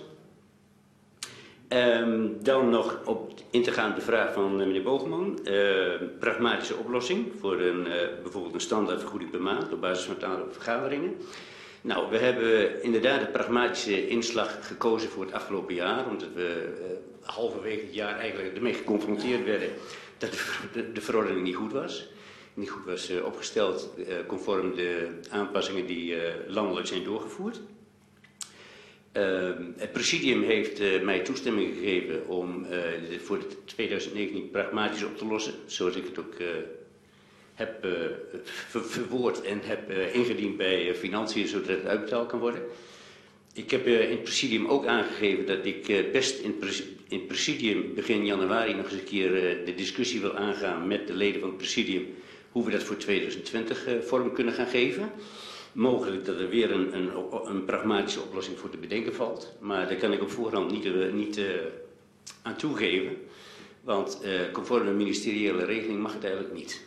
Speaker 2: Um, dan nog op in te gaan op de vraag van uh, meneer Boogman. Uh, pragmatische oplossing voor een, uh, bijvoorbeeld een standaardvergoeding per maand op basis van het aantal vergaderingen. Nou, we hebben inderdaad de pragmatische inslag gekozen voor het afgelopen jaar, omdat we uh, halverwege het jaar eigenlijk ermee geconfronteerd werden dat de, de, de verordening niet goed was. Niet goed was uh, opgesteld uh, conform de aanpassingen die uh, landelijk zijn doorgevoerd. Uh, het presidium heeft uh, mij toestemming gegeven om uh, de, voor twintig negentien pragmatisch op te lossen, zoals ik het ook uh, heb uh, ver verwoord en heb uh, ingediend bij uh, financiën, zodat het uitbetaald kan worden. Ik heb uh, in het presidium ook aangegeven dat ik uh, best in, pres in het presidium begin januari nog eens een keer uh, de discussie wil aangaan met de leden van het presidium hoe we dat voor twintig twintig uh, vorm kunnen gaan geven. Mogelijk dat er weer een, een, een pragmatische oplossing voor te bedenken valt. Maar daar kan ik op voorhand niet, uh, niet uh, aan toegeven. Want uh, conform de ministeriële regeling mag het eigenlijk niet.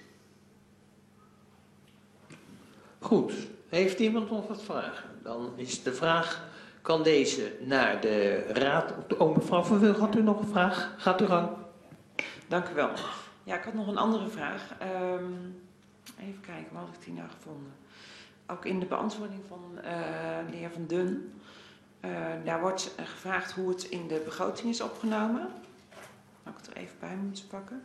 Speaker 11: Goed. Heeft iemand nog wat vragen? Dan is de vraag, kan deze naar de raad... Oh, mevrouw Van Wilgen, had u nog een vraag? Gaat u gang.
Speaker 10: Dank u wel. Ja, ik had nog een andere vraag. Um, even kijken, waar had ik die nou gevonden? Ook in de beantwoording van uh, de heer Van Dun. Uh, daar wordt uh, gevraagd hoe het in de begroting is opgenomen. Zou ik het er even bij moeten pakken.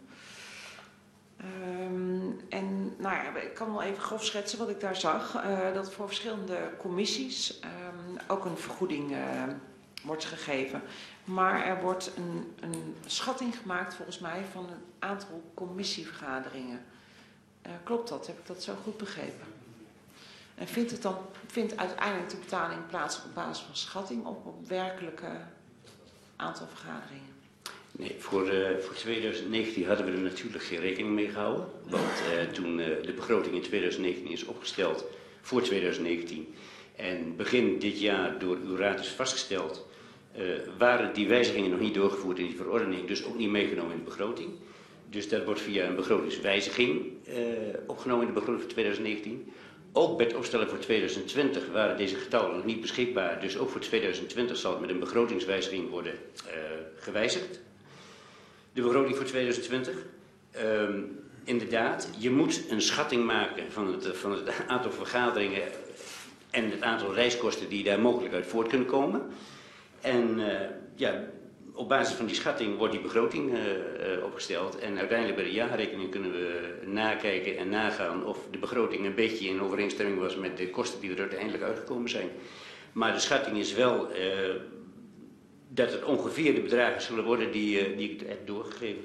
Speaker 10: Um, en nou ja, ik kan wel even grof schetsen wat ik daar zag. Uh, dat voor verschillende commissies um, ook een vergoeding uh, wordt gegeven. Maar er wordt een, een schatting gemaakt volgens mij van een aantal commissievergaderingen. Uh, klopt dat? Heb ik dat zo goed begrepen? En vindt, het dan, vindt uiteindelijk de betaling plaats op basis van schatting of op werkelijke aantal vergaderingen?
Speaker 2: Nee, voor, uh, voor twintig negentien hadden we er natuurlijk geen rekening mee gehouden. Want uh, toen uh, de begroting in twintig negentien is opgesteld voor twintig negentien en begin dit jaar door uw raad is vastgesteld, uh, waren die wijzigingen nog niet doorgevoerd in die verordening, dus ook niet meegenomen in de begroting. Dus dat wordt via een begrotingswijziging uh, opgenomen in de begroting voor twintig negentien. Ook bij het opstellen voor twintig twintig waren deze getallen nog niet beschikbaar. Dus ook voor twintig twintig zal het met een begrotingswijziging worden uh, gewijzigd. De begroting voor twintig twintig. Um, inderdaad, je moet een schatting maken van het, van het aantal vergaderingen en het aantal reiskosten die daar mogelijk uit voort kunnen komen. En uh, ja, op basis van die schatting wordt die begroting uh, uh, opgesteld. En uiteindelijk bij de jaarrekening kunnen we nakijken en nagaan of de begroting een beetje in overeenstemming was met de kosten die er uiteindelijk uitgekomen zijn. Maar de schatting is wel uh, dat het ongeveer de bedragen zullen worden die, uh, die ik heb doorgegeven.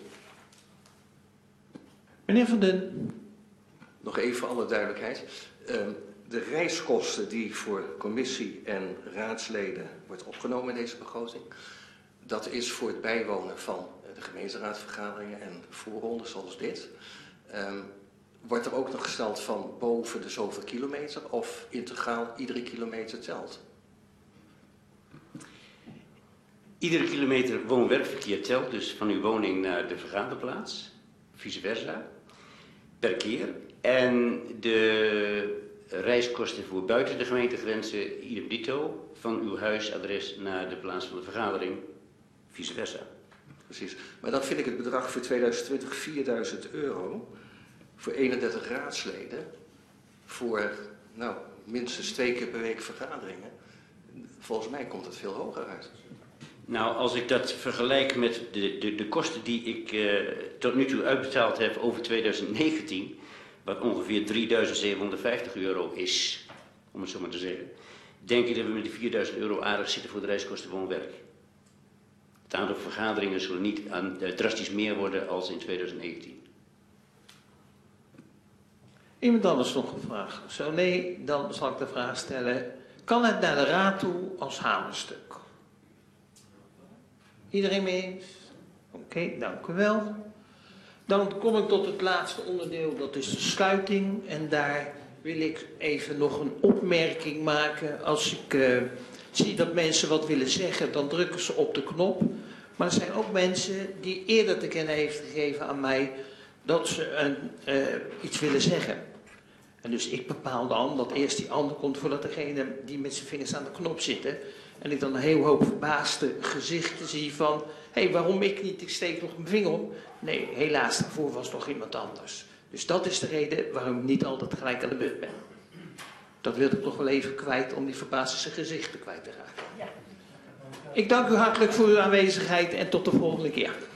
Speaker 11: Meneer Van Den.
Speaker 16: Nog even voor alle duidelijkheid. Uh, de reiskosten die voor commissie en raadsleden wordt opgenomen in deze begroting, dat is voor het bijwonen van de gemeenteraadsvergaderingen en voorronden zoals dit. Um, wordt er ook nog gesteld van boven de zoveel kilometer of integraal iedere kilometer telt?
Speaker 2: Iedere kilometer woon-werkverkeer telt dus van uw woning naar de vergaderplaats, vice versa, per keer. En de reiskosten voor buiten de gemeentegrenzen, idem dito, van uw huisadres naar de plaats van de vergadering, vice versa.
Speaker 16: Precies. Maar dan vind ik het bedrag voor tweeduizend twintig vierduizend euro voor eenendertig raadsleden voor nou, minstens twee keer per week vergaderingen. Volgens mij komt het veel hoger uit.
Speaker 2: Nou, als ik dat vergelijk met de, de, de kosten die ik uh, tot nu toe uitbetaald heb over tweeduizend negentien, wat ongeveer drieduizend zevenhonderdvijftig euro is, om het zo maar te zeggen, denk ik dat we met die vierduizend euro aardig zitten voor de reiskosten woonwerk. Het aantal vergaderingen zullen niet aan, uh, drastisch meer worden als in tweeduizend negentien.
Speaker 11: Iemand anders nog een vraag? Zo nee, dan zal ik de vraag stellen. Kan het naar de raad toe als hamerstuk? Iedereen mee eens? Oké, okay, dank u wel. Dan kom ik tot het laatste onderdeel, dat is de sluiting. En daar wil ik even nog een opmerking maken. Als ik uh, zie dat mensen wat willen zeggen, dan drukken ze op de knop. Maar er zijn ook mensen die eerder te kennen heeft gegeven aan mij dat ze een, uh, iets willen zeggen. En dus ik bepaal dan dat eerst die ander komt voordat degene die met zijn vingers aan de knop zitten. En ik dan een heel hoop verbaasde gezichten zie van, hé, hey, waarom ik niet? Ik steek nog mijn vinger op. Nee, helaas, daarvoor was nog iemand anders. Dus dat is de reden waarom ik niet altijd gelijk aan de beurt ben. Dat wilde ik nog wel even kwijt om die verbaasde gezichten kwijt te raken. Ja. Ik dank u hartelijk voor uw aanwezigheid en tot de volgende keer.